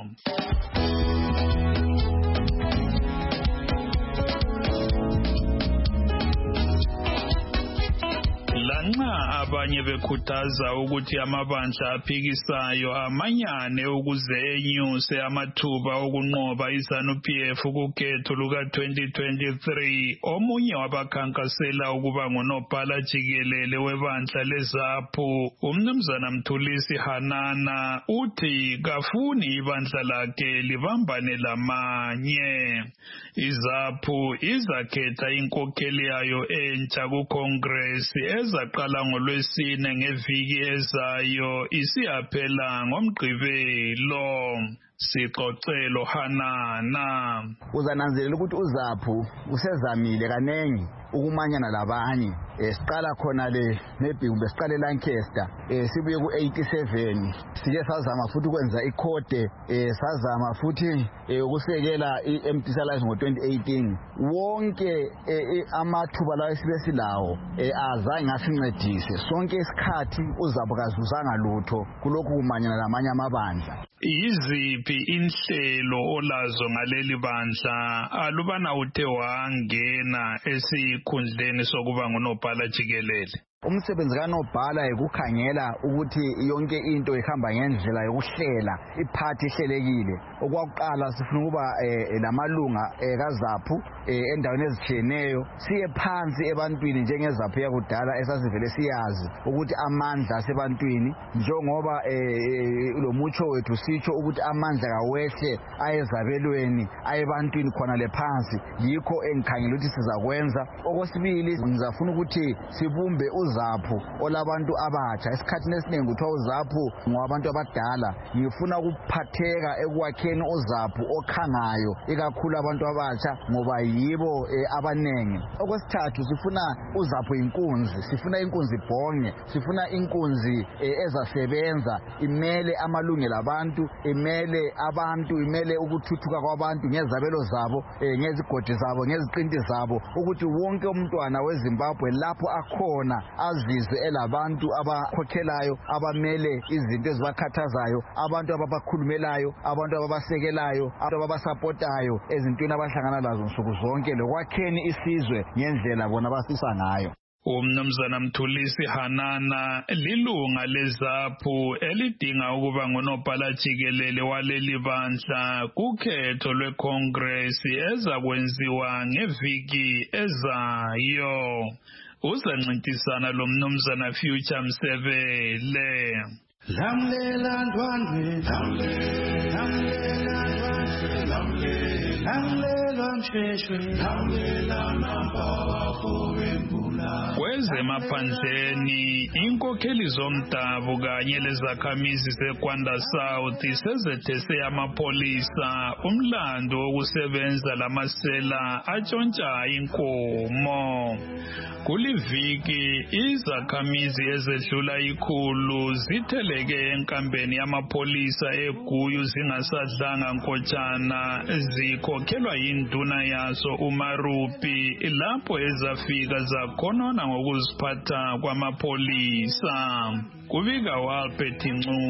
Lanxa abanye bekhuthaza ukuthi amabandla aphikisayo amanyane ukuze enyuse amathuba okunqoba iZANU-PF kukhetho luka-2023, omunye wabakhankasela ukuba ngunobhala jikelele webandla leZAPU, umnumzana Mthulisi Hanana, uthi kafuni ibandla lakhe libambane lamanye. iZAPU izakhetha inkokheli yayo entsha kuCongress ezaqala ngoLwesine ngeviki ezayo isiyaphela ngoMgqibelo. Sixoxelo Hanana. Uzananzelela ukuthi uZAPU usezamile kanengi ukumanyana labanye. Siqala khona le maybe kumbe siqale Lancaster sibuye ku87, sike sazama futhi ukwenza ikhode, sazama futhi ukusekela iMT Alliance ngo2018. Wonke amathuba lawo sibesilawo azange asincedise. Sonke isikhathi uZAPU kazuzanga lutho kulokhu kumanyana lamanye amabandla. Iziphi inhlelo olazo ngaleli bandla alubana uthe wangena esikhundleni sokuba ngunobhala jikelele? Umsebenzi kaNobhala ukukhangela ukuthi yonke into ihamba ngendlela yokuhlela, iphathi ihlelekile. Okwakuqala sifuna ukuba lamalunga kaZAPU endaweni ezitshiyeneyo siye phansi ebantwini njengeZAPU yakudala esasivele siyazi ukuthi amandla asebantwini, njengoba lo mutsho wethu sitsho ukuthi amandla kawehle ayezabelweni ayebantwini khona lephansi. Yikho engikhangela ukuthi sizakwenza. Okwesibili ngizafuna ukuthi sibumbe uZAPU olabantu abatsha. Esikhathini esiningi kuthiwa uZAPU ngowabantu abadala. Ngifuna ukuphatheka ekwakheni uZAPU okhangayo ikakhulu abantu abatsha ngoba yibo abanengi. Okwesithathu sifuna uZAPU inkunzi, sifuna inkunzi ibhonge, sifuna inkunzi ezasebenza, imele amalungelo abantu, imele abantu, imele ukuthuthuka kwabantu ngezabelo zabo, ngezigodi zabo, ngeziqinti zabo, ukuthi wonke umntwana weZimbabwe lapho akhona azizwe elabantu abakhokhelayo, abamele izinto ezibakhathazayo, abantu ababakhulumelayo, abantu ababasekelayo, abantu ababasapotayo ezintweni abahlangana lazo nsuku zonke, lokwakheni isizwe ngendlela bona abafisa ngayo. Umnumzana Mthulisi Hanana lilunga leZAPU elidinga ukuba ngunobhala jikelele waleli bandla kukhetho lweCongress ezakwenziwa ngeviki ezayo. Uzancintisana lo mnumzana Future Msebele. Lamlela ndwandwe, lamlela ndwandwe, lamlela Kwezemaphandleni inkokheli zomdabu kanye lezakhamizi zeGwanda South sezethese amapolisa umlando wokusebenza lamasela atshontsha inkomo. Kuliviki izakhamizi ezedlula 100 zitheleke enkambeni yamapolisa eGuyu zingasadlanga nkotshana zikhokhelwa yinduna yaso uMarupi lapho ezafika zakhonona ngokuziphatha kwamapolisa. Kubika Albert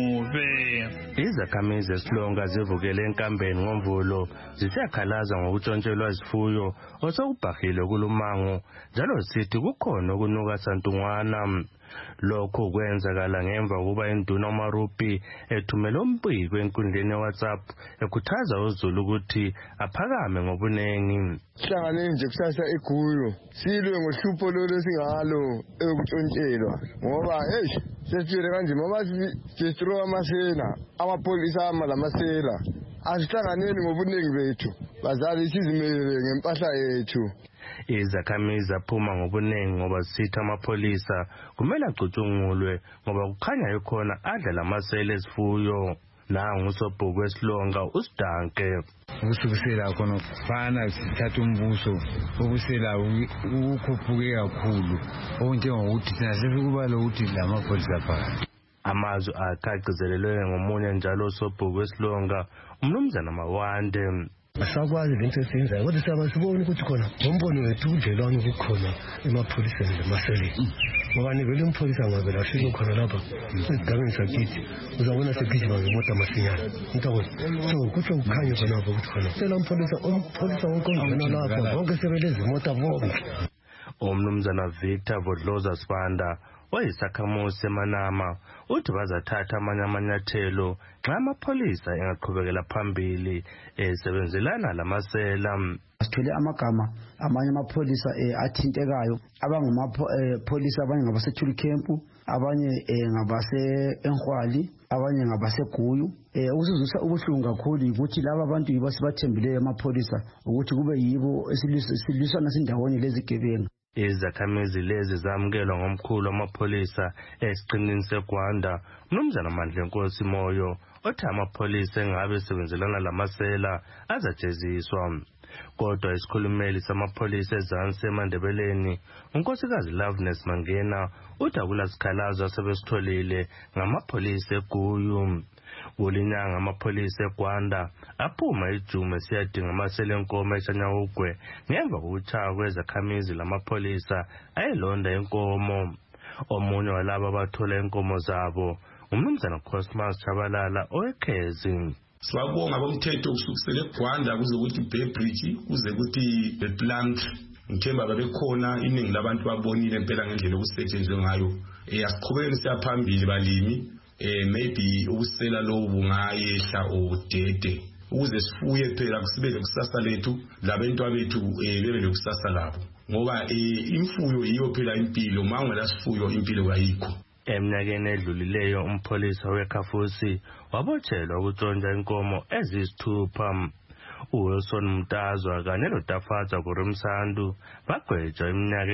Ncube. Izakhamizi eSilonga zivukele enkambeni ngoMvulo zisekhalaza ngokuntshontshelwa izifuyo osokubhahile kulumango njalo sithi kukhona okunuka santungwana. Lokho kwenzakala ngemva kokuba induna uMarupi ethumela umbiko enkundleni yeWhatsApp ekhuthaza uZulu ukuthi aphakame ngobunengi. Sihlangane nje kusasa eGuyu silwe ngohlupho lolo singalo ekuntshontshelwa ngoba sesitshele kanje ngoba destroy amasela amapolisa lamasela asihlanganeni ngobunengi bethu bazali sizimele ngempahla yethu. Izakhamizi zaphuma ngobunengi ngoba sitha amapolisa kumele acutshungulwe ngoba kukhanya ikhona adla lamasela esifuyo. Nangu usobhuku weSilonga uSidanke. Ukusukisela khona kufana sithatha umbuso ubusela ukukhuphuke kakhulu okunjengokuthi sekuba lokuthi lamapolisa phakathi. Amazwi akagcizelelwe ngomunye njalo usobhuku weSilonga uMnumzana Mawande. Asakwazi lento esiyenzayo kodwa siyabasibona ukuthi khona ngombono wethu udlelwano kukhona emapholiseni lemaseleni ngoba nivele umpolisa ngavela afike khona lapha esigabeni sakithi uzabona segijima ngemota masinyana ntabona so kutsho kukhanye khonapho ukuthi khona sela umpholisa wonke ongena lapha bonke sebelezi imota bonke. Umnumzana Victor Vodloza Sibanda oyisakhamuzi eManama uthi bazathatha amanye amanyathelo xa amapolisa engaqhubekela phambili esebenzelana lamasela. Sithole amagama amanye amapolisa athintekayo abangamapolisa abanye ngabasethuli camp abanye ngabase Enhwali abanye ngabase Guyu. Ukusizwisa ubuhlungu kakhulu ukuthi laba abantu yibo sibathembileyo amapolisa ukuthi kube yibo esilwisana sindawonye lezi gebengu. Izakhamizi lezi zamukelwa ngomkhulu wamapolisa esiqinini seGwanda uMnumzana Mandlenkosi Moyo othi amapolisa engabe esebenzelana lamasela azajeziswa. Kodwa isikhulumeli samapolisa ezansi eMandebeleni unkosikazi Loveness Mangena uthi akulasikhalazo asebesitholile ngamapolisa eGuyu. Kulinyanga amapolisa eGwanda aphuma ijume siyadinga amasela enkomo eShanyawugwe ngemva kokuchaya kwezakhamizi lamapolisa ayelonda inkomo. Omunye walabo abathola inkomo zabo uMnumzana Cosmas Chabalala owekhezi. Sibabonga bomthetho kusukisela eGwanda kuze ukuthi Beybridge kuze ukuthi bePlant ngithemba babekhona iningi labantu babonile impela ngendlela okusetshenzwe ngayo. Asiqhubekeni siyaphambili balimi. Maybe ukusela lo bungayehla udede ukuze sifuye phela kusibe lekusasa lethu labantu abethu bebe lekusasa labo ngoba imfuyo yiyo phela impilo mangwela sifuyo impilo ayikho. Eminyakeni edlulileyo umpolisa weKhafusi wabotshelwa ukutshontsha inkomo ezisithupha. uWilson Mtazwa kanye noTafatsa Kurumsandu bagwetshwa iminyaka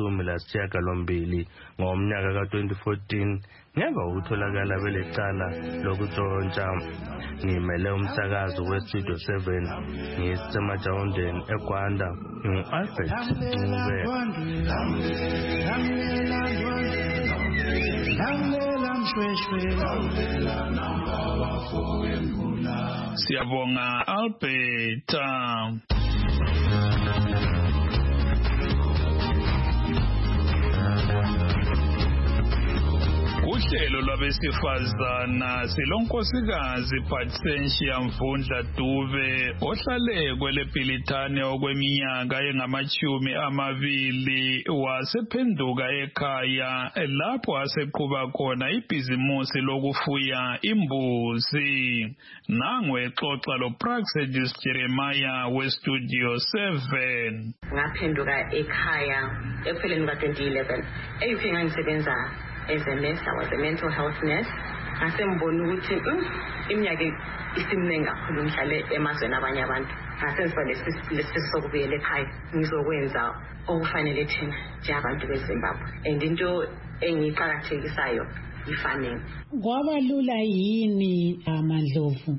eli-18 ngomnyaka ka-2014 ngemva kokutholakala belecala lokutshontsha. Ngimele umsakazo weStudio 7 ngisemajawundeni eGwanda ngu-Albert Ncube. Siyabonga Albert. Uhlelo lwabesifazana silonkosikazi Patricia Mvundla Dube ohlale kwelePilitane okweminyaka engama-20 wasephenduka ekhaya lapho aseqhuba khona ibhizimusi lokufuya imbuzi. Nangu exoxa loPraxedis Jeremiah weStudio 7. Ngaphenduka ekhaya ekupheleni ka-2011 eUK ngangisebenza as a nurse. I was a mental health nurse. ngasembona ukuthi iminyaka isimningi kakhulu ngihlale emazweni abanye abantu ngasenziba lesi sokubuyela ekhaya ngizokwenza okufanele thina njengabantu beZimbabwe and into engiqakathekisayo i-farming. Kwaba lula yini Mandlovu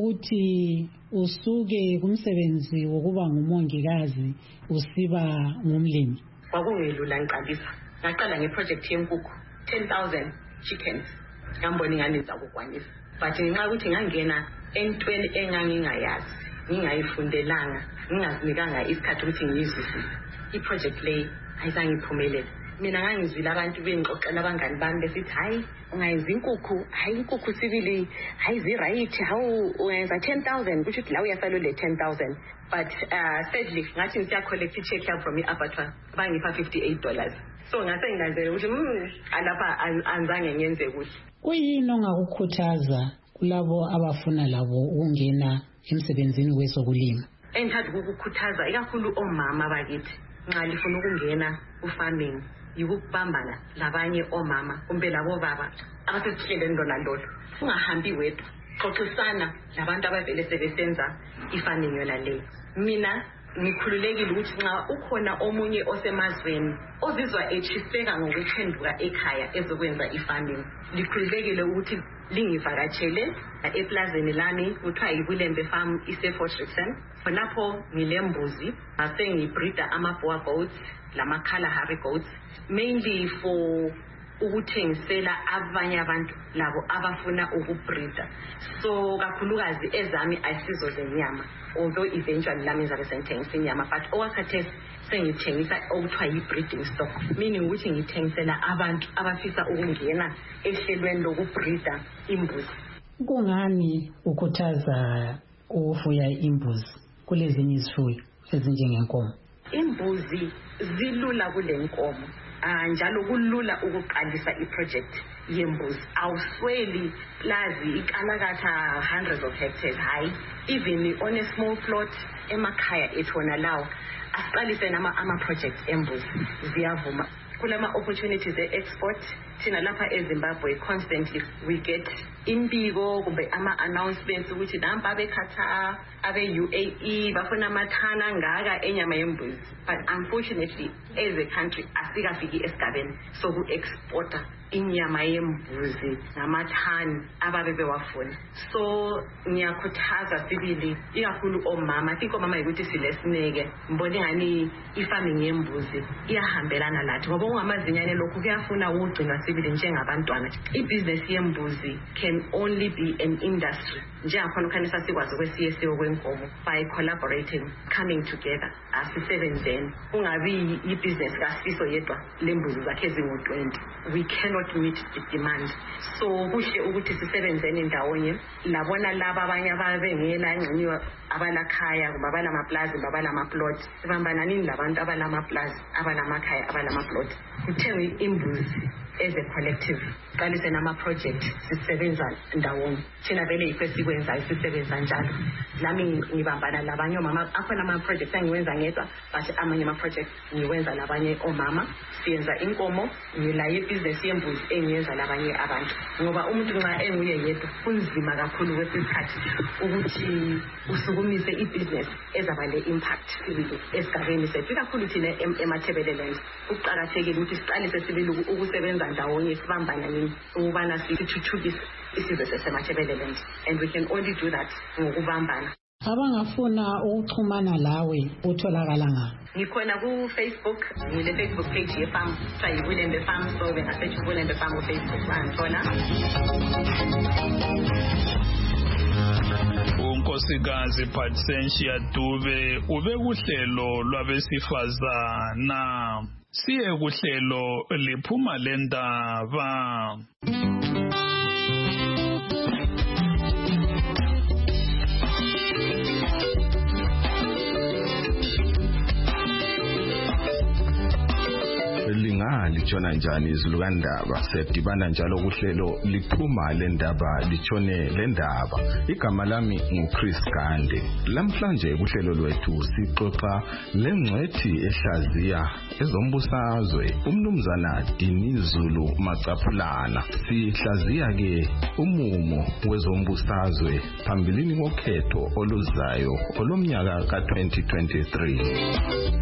ukuthi usuke kumsebenzi wokuba ngumongikazi usiba ngumlimi? Kwakungelula ngiqalisa. Ngaqala ngeproject yenkukhu 10,000 chickens. Ngambona ingane izakukwanisa. But ngenxa ukuthi ngangena entweni engangingayazi, ngingayifundelanga, ngingazinikanga isikhathi ukuthi ngiyizwisise. I-project le ayizange iphumelele. Mina ngangizwile abantu bengixoxela abangani bami besithi hayi ungayenza inkukhu, hayi inkukhu sibili, hayi ziright, hawu ungayenza 10,000 kusho ukuthi la uyasalule 10,000. But sadly ngathi ngiya collect i-check from i-abattoir bangipha $58. So ngase nginanzele ukuthi alapha anzange ngenze kuhle. Kuyini ongakukhuthaza kulabo abafuna labo ukungena emsebenzini wezokulima? Engithatha ukukhuthaza ikakhulu omama bakithi nxa lifuna ukungena ku-farming yikubambana labanye omama kumbe labo baba abasesihleleni lona lolo. Ungahambi wedwa, xoxisana labantu abavele sebesenza i-farming yona leyo. Mina ngikhululekile ukuthi nxa ukhona omunye osemazweni ozizwa etshiseka ngokuphenduka ekhaya ezokwenza i-farming, likhululekile ukuthi lingivakatshele eplazini lami kuthiwa yiBulembe Farm ise-Fort Richardson. Khonapho ngilembuzi ngasengibreeda ama-boer goats lama-Kalahari goats mainly for ukuthengisela abanye abantu labo abafuna ukubreeda. So kakhulukazi ezami ayisizo zenyama, although eventually lami ngizabe sengithengisa inyama, but okwakhathesi sengithengisa okuthiwa yi-breeding stock, meaning ukuthi ngithengisela abantu abafisa ukungena ehlelweni lokubreeda imbuzi. Kungani ukhuthaza ukufuya imbuzi kulezinye izifuyo ezinjengenkomo? Imbuzi zilula kulenkomo. Njalo kulula ukuqalisa iproject yembuzi. Awusweli plazi ikalakatha hundreds of hectares high. Even on a small plot emakhaya ethona lawo asiqalise ama-project embuzi ziyavuma. Kulama opportunities e-export thina lapha eZimbabwe constantly we get imbiko kumbe ama-announcements ukuthi nampa beKatar abe-UAE bafuna amathana ngaka enyama yembuzi. But unfortunately as a country asikafiki esigabeni soku-exporta inyama yembuzi ngamathani ababe bewafuna. So ngiyakhuthaza sibili ikakhulu omama, think omama ukuthi silesineke, mbona ingani i-farming yembuzi iyahambelana lathi ngoba ungamazinyane lokhu kuyafuna ukugcinwa sibili njengabantwana. Ibhizinesi yembuzi can only be an industry njengakhona ukhanisa sikwazi kwesiyesiwe kwenkomo by collaborating, coming together, asisebenzeni. Kungabi ibhizinesi kaSifiso yedwa lembuzi zakhe ezingu-20. We cannot meet the demand. So kuhle ukuthi sisebenzeni ndawonye labona laba abanye ababengela ngciniwa abalakhaya kumbe abalamaplazi kumbe abalamaplot. Sibambana nini labantu abalamaplazi abalamakhaya abalamaplot kuthengwe imbuzi as a collective, qalise nama-project sisebenza ndawonye. Thina vele yikho esikwenzayo sisebenza njalo. Lami ngibambana labanye omama, akhona ama-project angiwenza ngedwa but amanye ama-project ngiwenza labanye omama. Siyenza inkomo, ngilaye ibhizinesi yembuzi engiyenza labanye abantu ngoba umuntu nxa enguye yedwa kunzima kakhulu kwesikhathi ukuthi usukumise ibhizinesi ezaba le-impact sibili esigabeni sethu ikakhulu thina emathebeleland. Kuqakathekile ukuthi siqalise sibili ukusebenza ndawonye sibambana nini ukubana sithuthukise isizwe sasemathebeleland, and we can only do that ngokubambana. Abangafuna ukuxhumana lawe utholakala ngaphi? Ngikhona ku-Facebook, ngile-Facebook page ye-farm kuthiwa yiBulembe Farm, so bengasearch iBulembe Farm ku-Facebook bangithola. unkosikazi Patricia Dube ube kuhlelo lwabesifazana. Siye kuhlelo liphuma lendaba. lingali litshona njani izulukandaba sedibana njalo kuhlelo liphuma lendaba litshone lendaba. Igama lami nguChris Gande. Lamhlanje kuhlelo lwethu sixoxa lengcwethi ehlaziya ezombusazwe umnumzana Dinizulu Macaphulana. Sihlaziya ke umumo wezombusazwe phambilini kokhetho oluzayo olomnyaka ka-2023.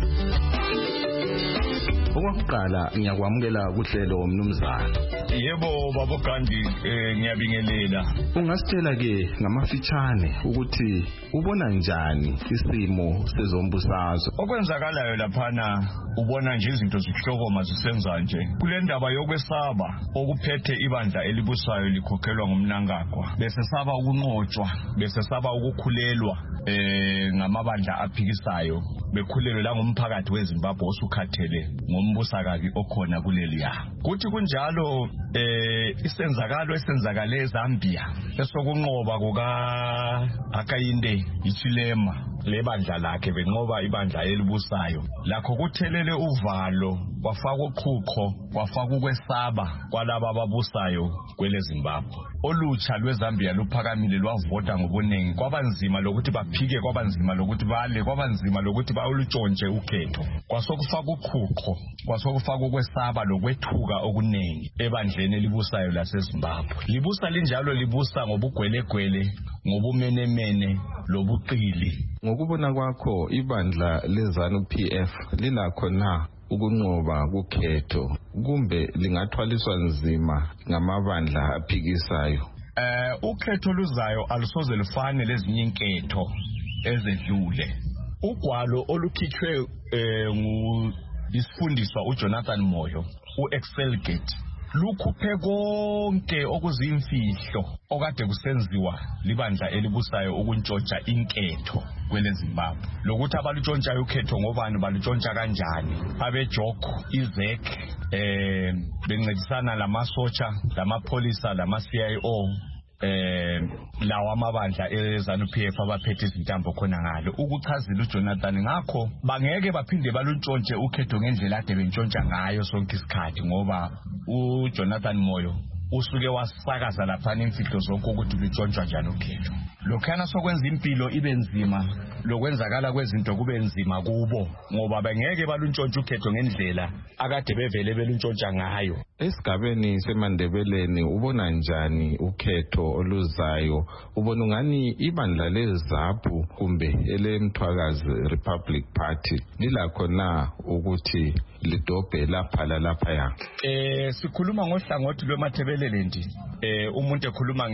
Okokuqala ngiyakwamukela kuhlelo mnumzana. Yebo baba Gandhi, ngiyabingelela. Ungasitshela ke ngamafitshane ukuthi ubona njani isimo sezombusazwe? Okwenzakalayo laphana ubona nje izinto zihlokoma zisenza nje. Kule ndaba yokwesaba okuphethe ibandla elibusayo likhokhelwa ngumnangagwa. Besesaba ukunqotshwa, besesaba ukukhulelwa ngamabandla aphikisayo. Bekhulelwe la ngumphakathi weZimbabwe osukhathele ngombusakaki okhona kuleliya. Kuthi kunjalo isenzakalo esenzakale eZambia esokunqoba kuka Hakainde Hichilema lebandla lakhe benqoba ibandla elibusayo. Lakho kuthelele uvalo, kwafaka uqhuqho, kwafaka ukwesaba kwalaba ababusayo kwele Zimbabwe. Olutsha lweZambia luphakamile lwavota ngobuningi. Kwabanzima lokuthi baphike, kwabanzima lokuthi bale, kwabanzima lokuthi bayolutshontshe ukhetho. Kwasokufaka uqhuqho, kwasokufaka ukwesaba lokwethuka okuningi ebandleni elibusayo laseZimbabwe. Libusa linjalo libusa ngobugwelegwele, ngobumenemene lobuqili. Ngokubona kwakho ibandla leZANU-PF linakho na ukunqoba kukhetho kumbe lingathwaliswa nzima ngamabandla aphikisayo? Ukhetho luzayo alusoze lufane lezinye inketho ezedlule. Ugwalo olukhitshwe isifundiswa uJonathan Moyo, uExcelgate, lukhuphe konke okuzimfihlo okade kusenziwa libandla elibusayo ukuntshontsha inketho kwele Zimbabwe. Lokuthi abalutshontshayo ukhetho ngobani, balutshontsha kanjani. Abejoko, iZEC, bencedisana lamasotsha, lamapolisa, lama-CIO, lawa amabandla eZANU-PF abaphethe izintambo khona ngalo ukuchazela uJonathan. Ngakho bangeke baphinde baluntshontshe ukhetho ngendlela ade bentshontsha ngayo sonke isikhathi, ngoba uJonathan Moyo usuke wasakaza laphana imfihlo zonke ukuthi lutshontshwa njani ukhetho. Lokhana sokwenza impilo ibe nzima, lokwenzakala kwezinto kube nzima kubo, ngoba bengeke baluntshontshe ukhetho ngendlela akade bevele beluntshontsha ngayo. Esigabeni seMandebeleni ubona njani ukhetho oluzayo? Ubona ungani ibandla leZAPU kumbe eleMthwakazi Republic Party lilakho na ukuthi lidobhe lapha laphaya? Sikhuluma ngohlangothi lweMathebelele ndi. Umuntu ekhuluma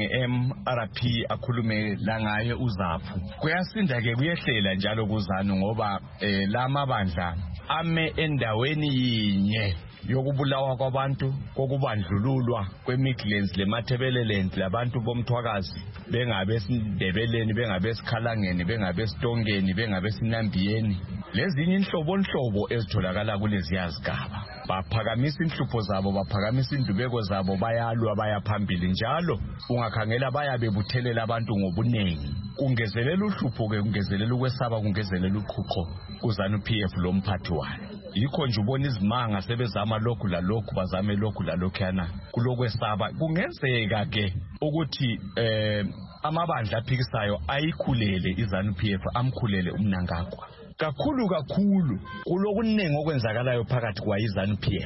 ngeMRP akhulume la ngaye uZAPU. Kuyasinda ke kuyehlela njalo kuZANU ngoba lamabandla ame endaweni yinye yokubulawa kwabantu, kokubandlululwa kweMidlands leMathebeleland, labantu bomthwakazi bengabe eSindebeleni, bengabe eSikhalangeni, bengabe eSitongeni, bengabe eSinambiyeni, lezinye inhlobo ezitholakala kulezi yazigaba. Baphakamisa inhlupho zabo, baphakamisa indubeko zabo, bayalwa bayaphambili njalo. Ungakhangela bayabebuthelela abantu ngobunengi. Kungezelela uhlupho ke, kungezelela ukwesaba, kungezelela uqhuqho kuZANU-PF lo mphathi wayo. Yikho nje ubona izimanga sebezama lokhu la lokhu, bazame lokhu la lokhu yana kulokwesaba. Kungenzeka ke ukuthi amabandla aphikisayo ayikhulele iZANU-PF, amkhulele umnangagwa. Kakhulu kulokuningi okwenzakalayo phakathi kwa iZANU-PF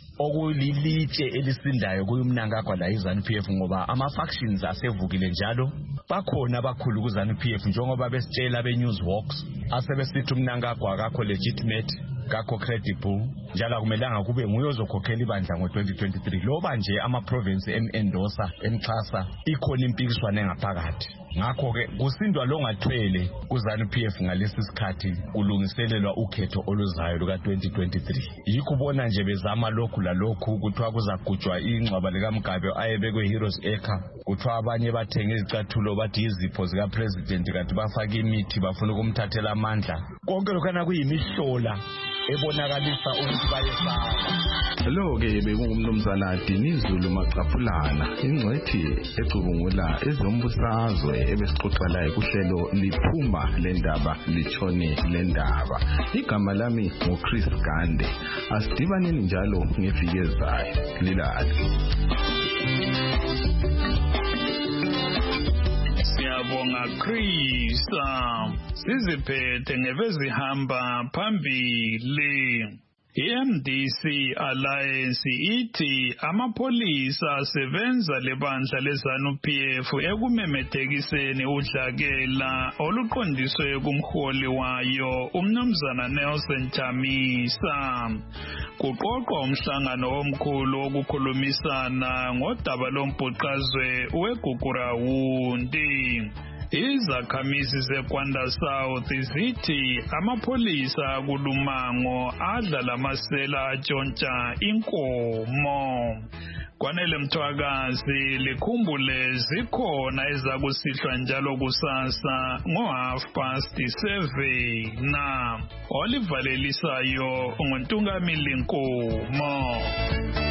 okulilitshe elisindayo kuyumnangagwa la iZANU-PF, ngoba ama-factions asevukile njalo. Bakhona abakhulu kuZANU-PF njengoba besitshela be-Newswalks asebesithi umnangagwa akakho legitimate, kakho credible, njalo akumelanga kube nguye ozokhokhela ibandla ngo-2023. Loba nje ama-province em-endosa, emxhasa, ikhona impikiswano engaphakathi. Ngakho-ke kusindwa lo ngathwele kuZANU-PF ngalesi sikhathi kulungiselelwa ukhetho oluzayo luka-2023. Yikho ubona nje bezama lokhu la lokhu, kuthiwa kuzagujwa ingcwaba likaMgabe ayebekwe Heroes Acre, kuthiwa abanye bathenga izicathulo bathi izipho zikapresident kanti bafake imithi bafuna ukumthathela amandla. Konke lokhana kuyimihlola ebonakalisa ukuthi bayesaba. Lo-ke bekungumnumzana Dinizulu Macapulana, ingcwethi ecubungula ezombusazwe ebesixoxa laye kuhlelo liphuma lendaba litshone lendaba. Igama lami nguChris Gande. Asidibaneni njalo ngeviki ezayo. Lilali. Siyabonga Chris. Siziphethe ngebezihamba phambili. I-MDC Alliance ithi amapolisa asebenza lebandla leZANU-PF ekumemethekiseni udlakela oluqondiswe kumholi wayo umnumzana Nelson Chamisa. Kuqoqwa umhlangano omkhulu wokukhulumisana ngodaba lombhuqazwe weGugurawundi. Izakhamizi zeGwanda South zithi amapolisa kulumango adla lamasela atshontsha inkomo. Kwanele Mthwakazi likhumbule zikhona ezakusihlwa njalo kusasa ngo7:30 olivalelisayo nguntungamili Nkomo.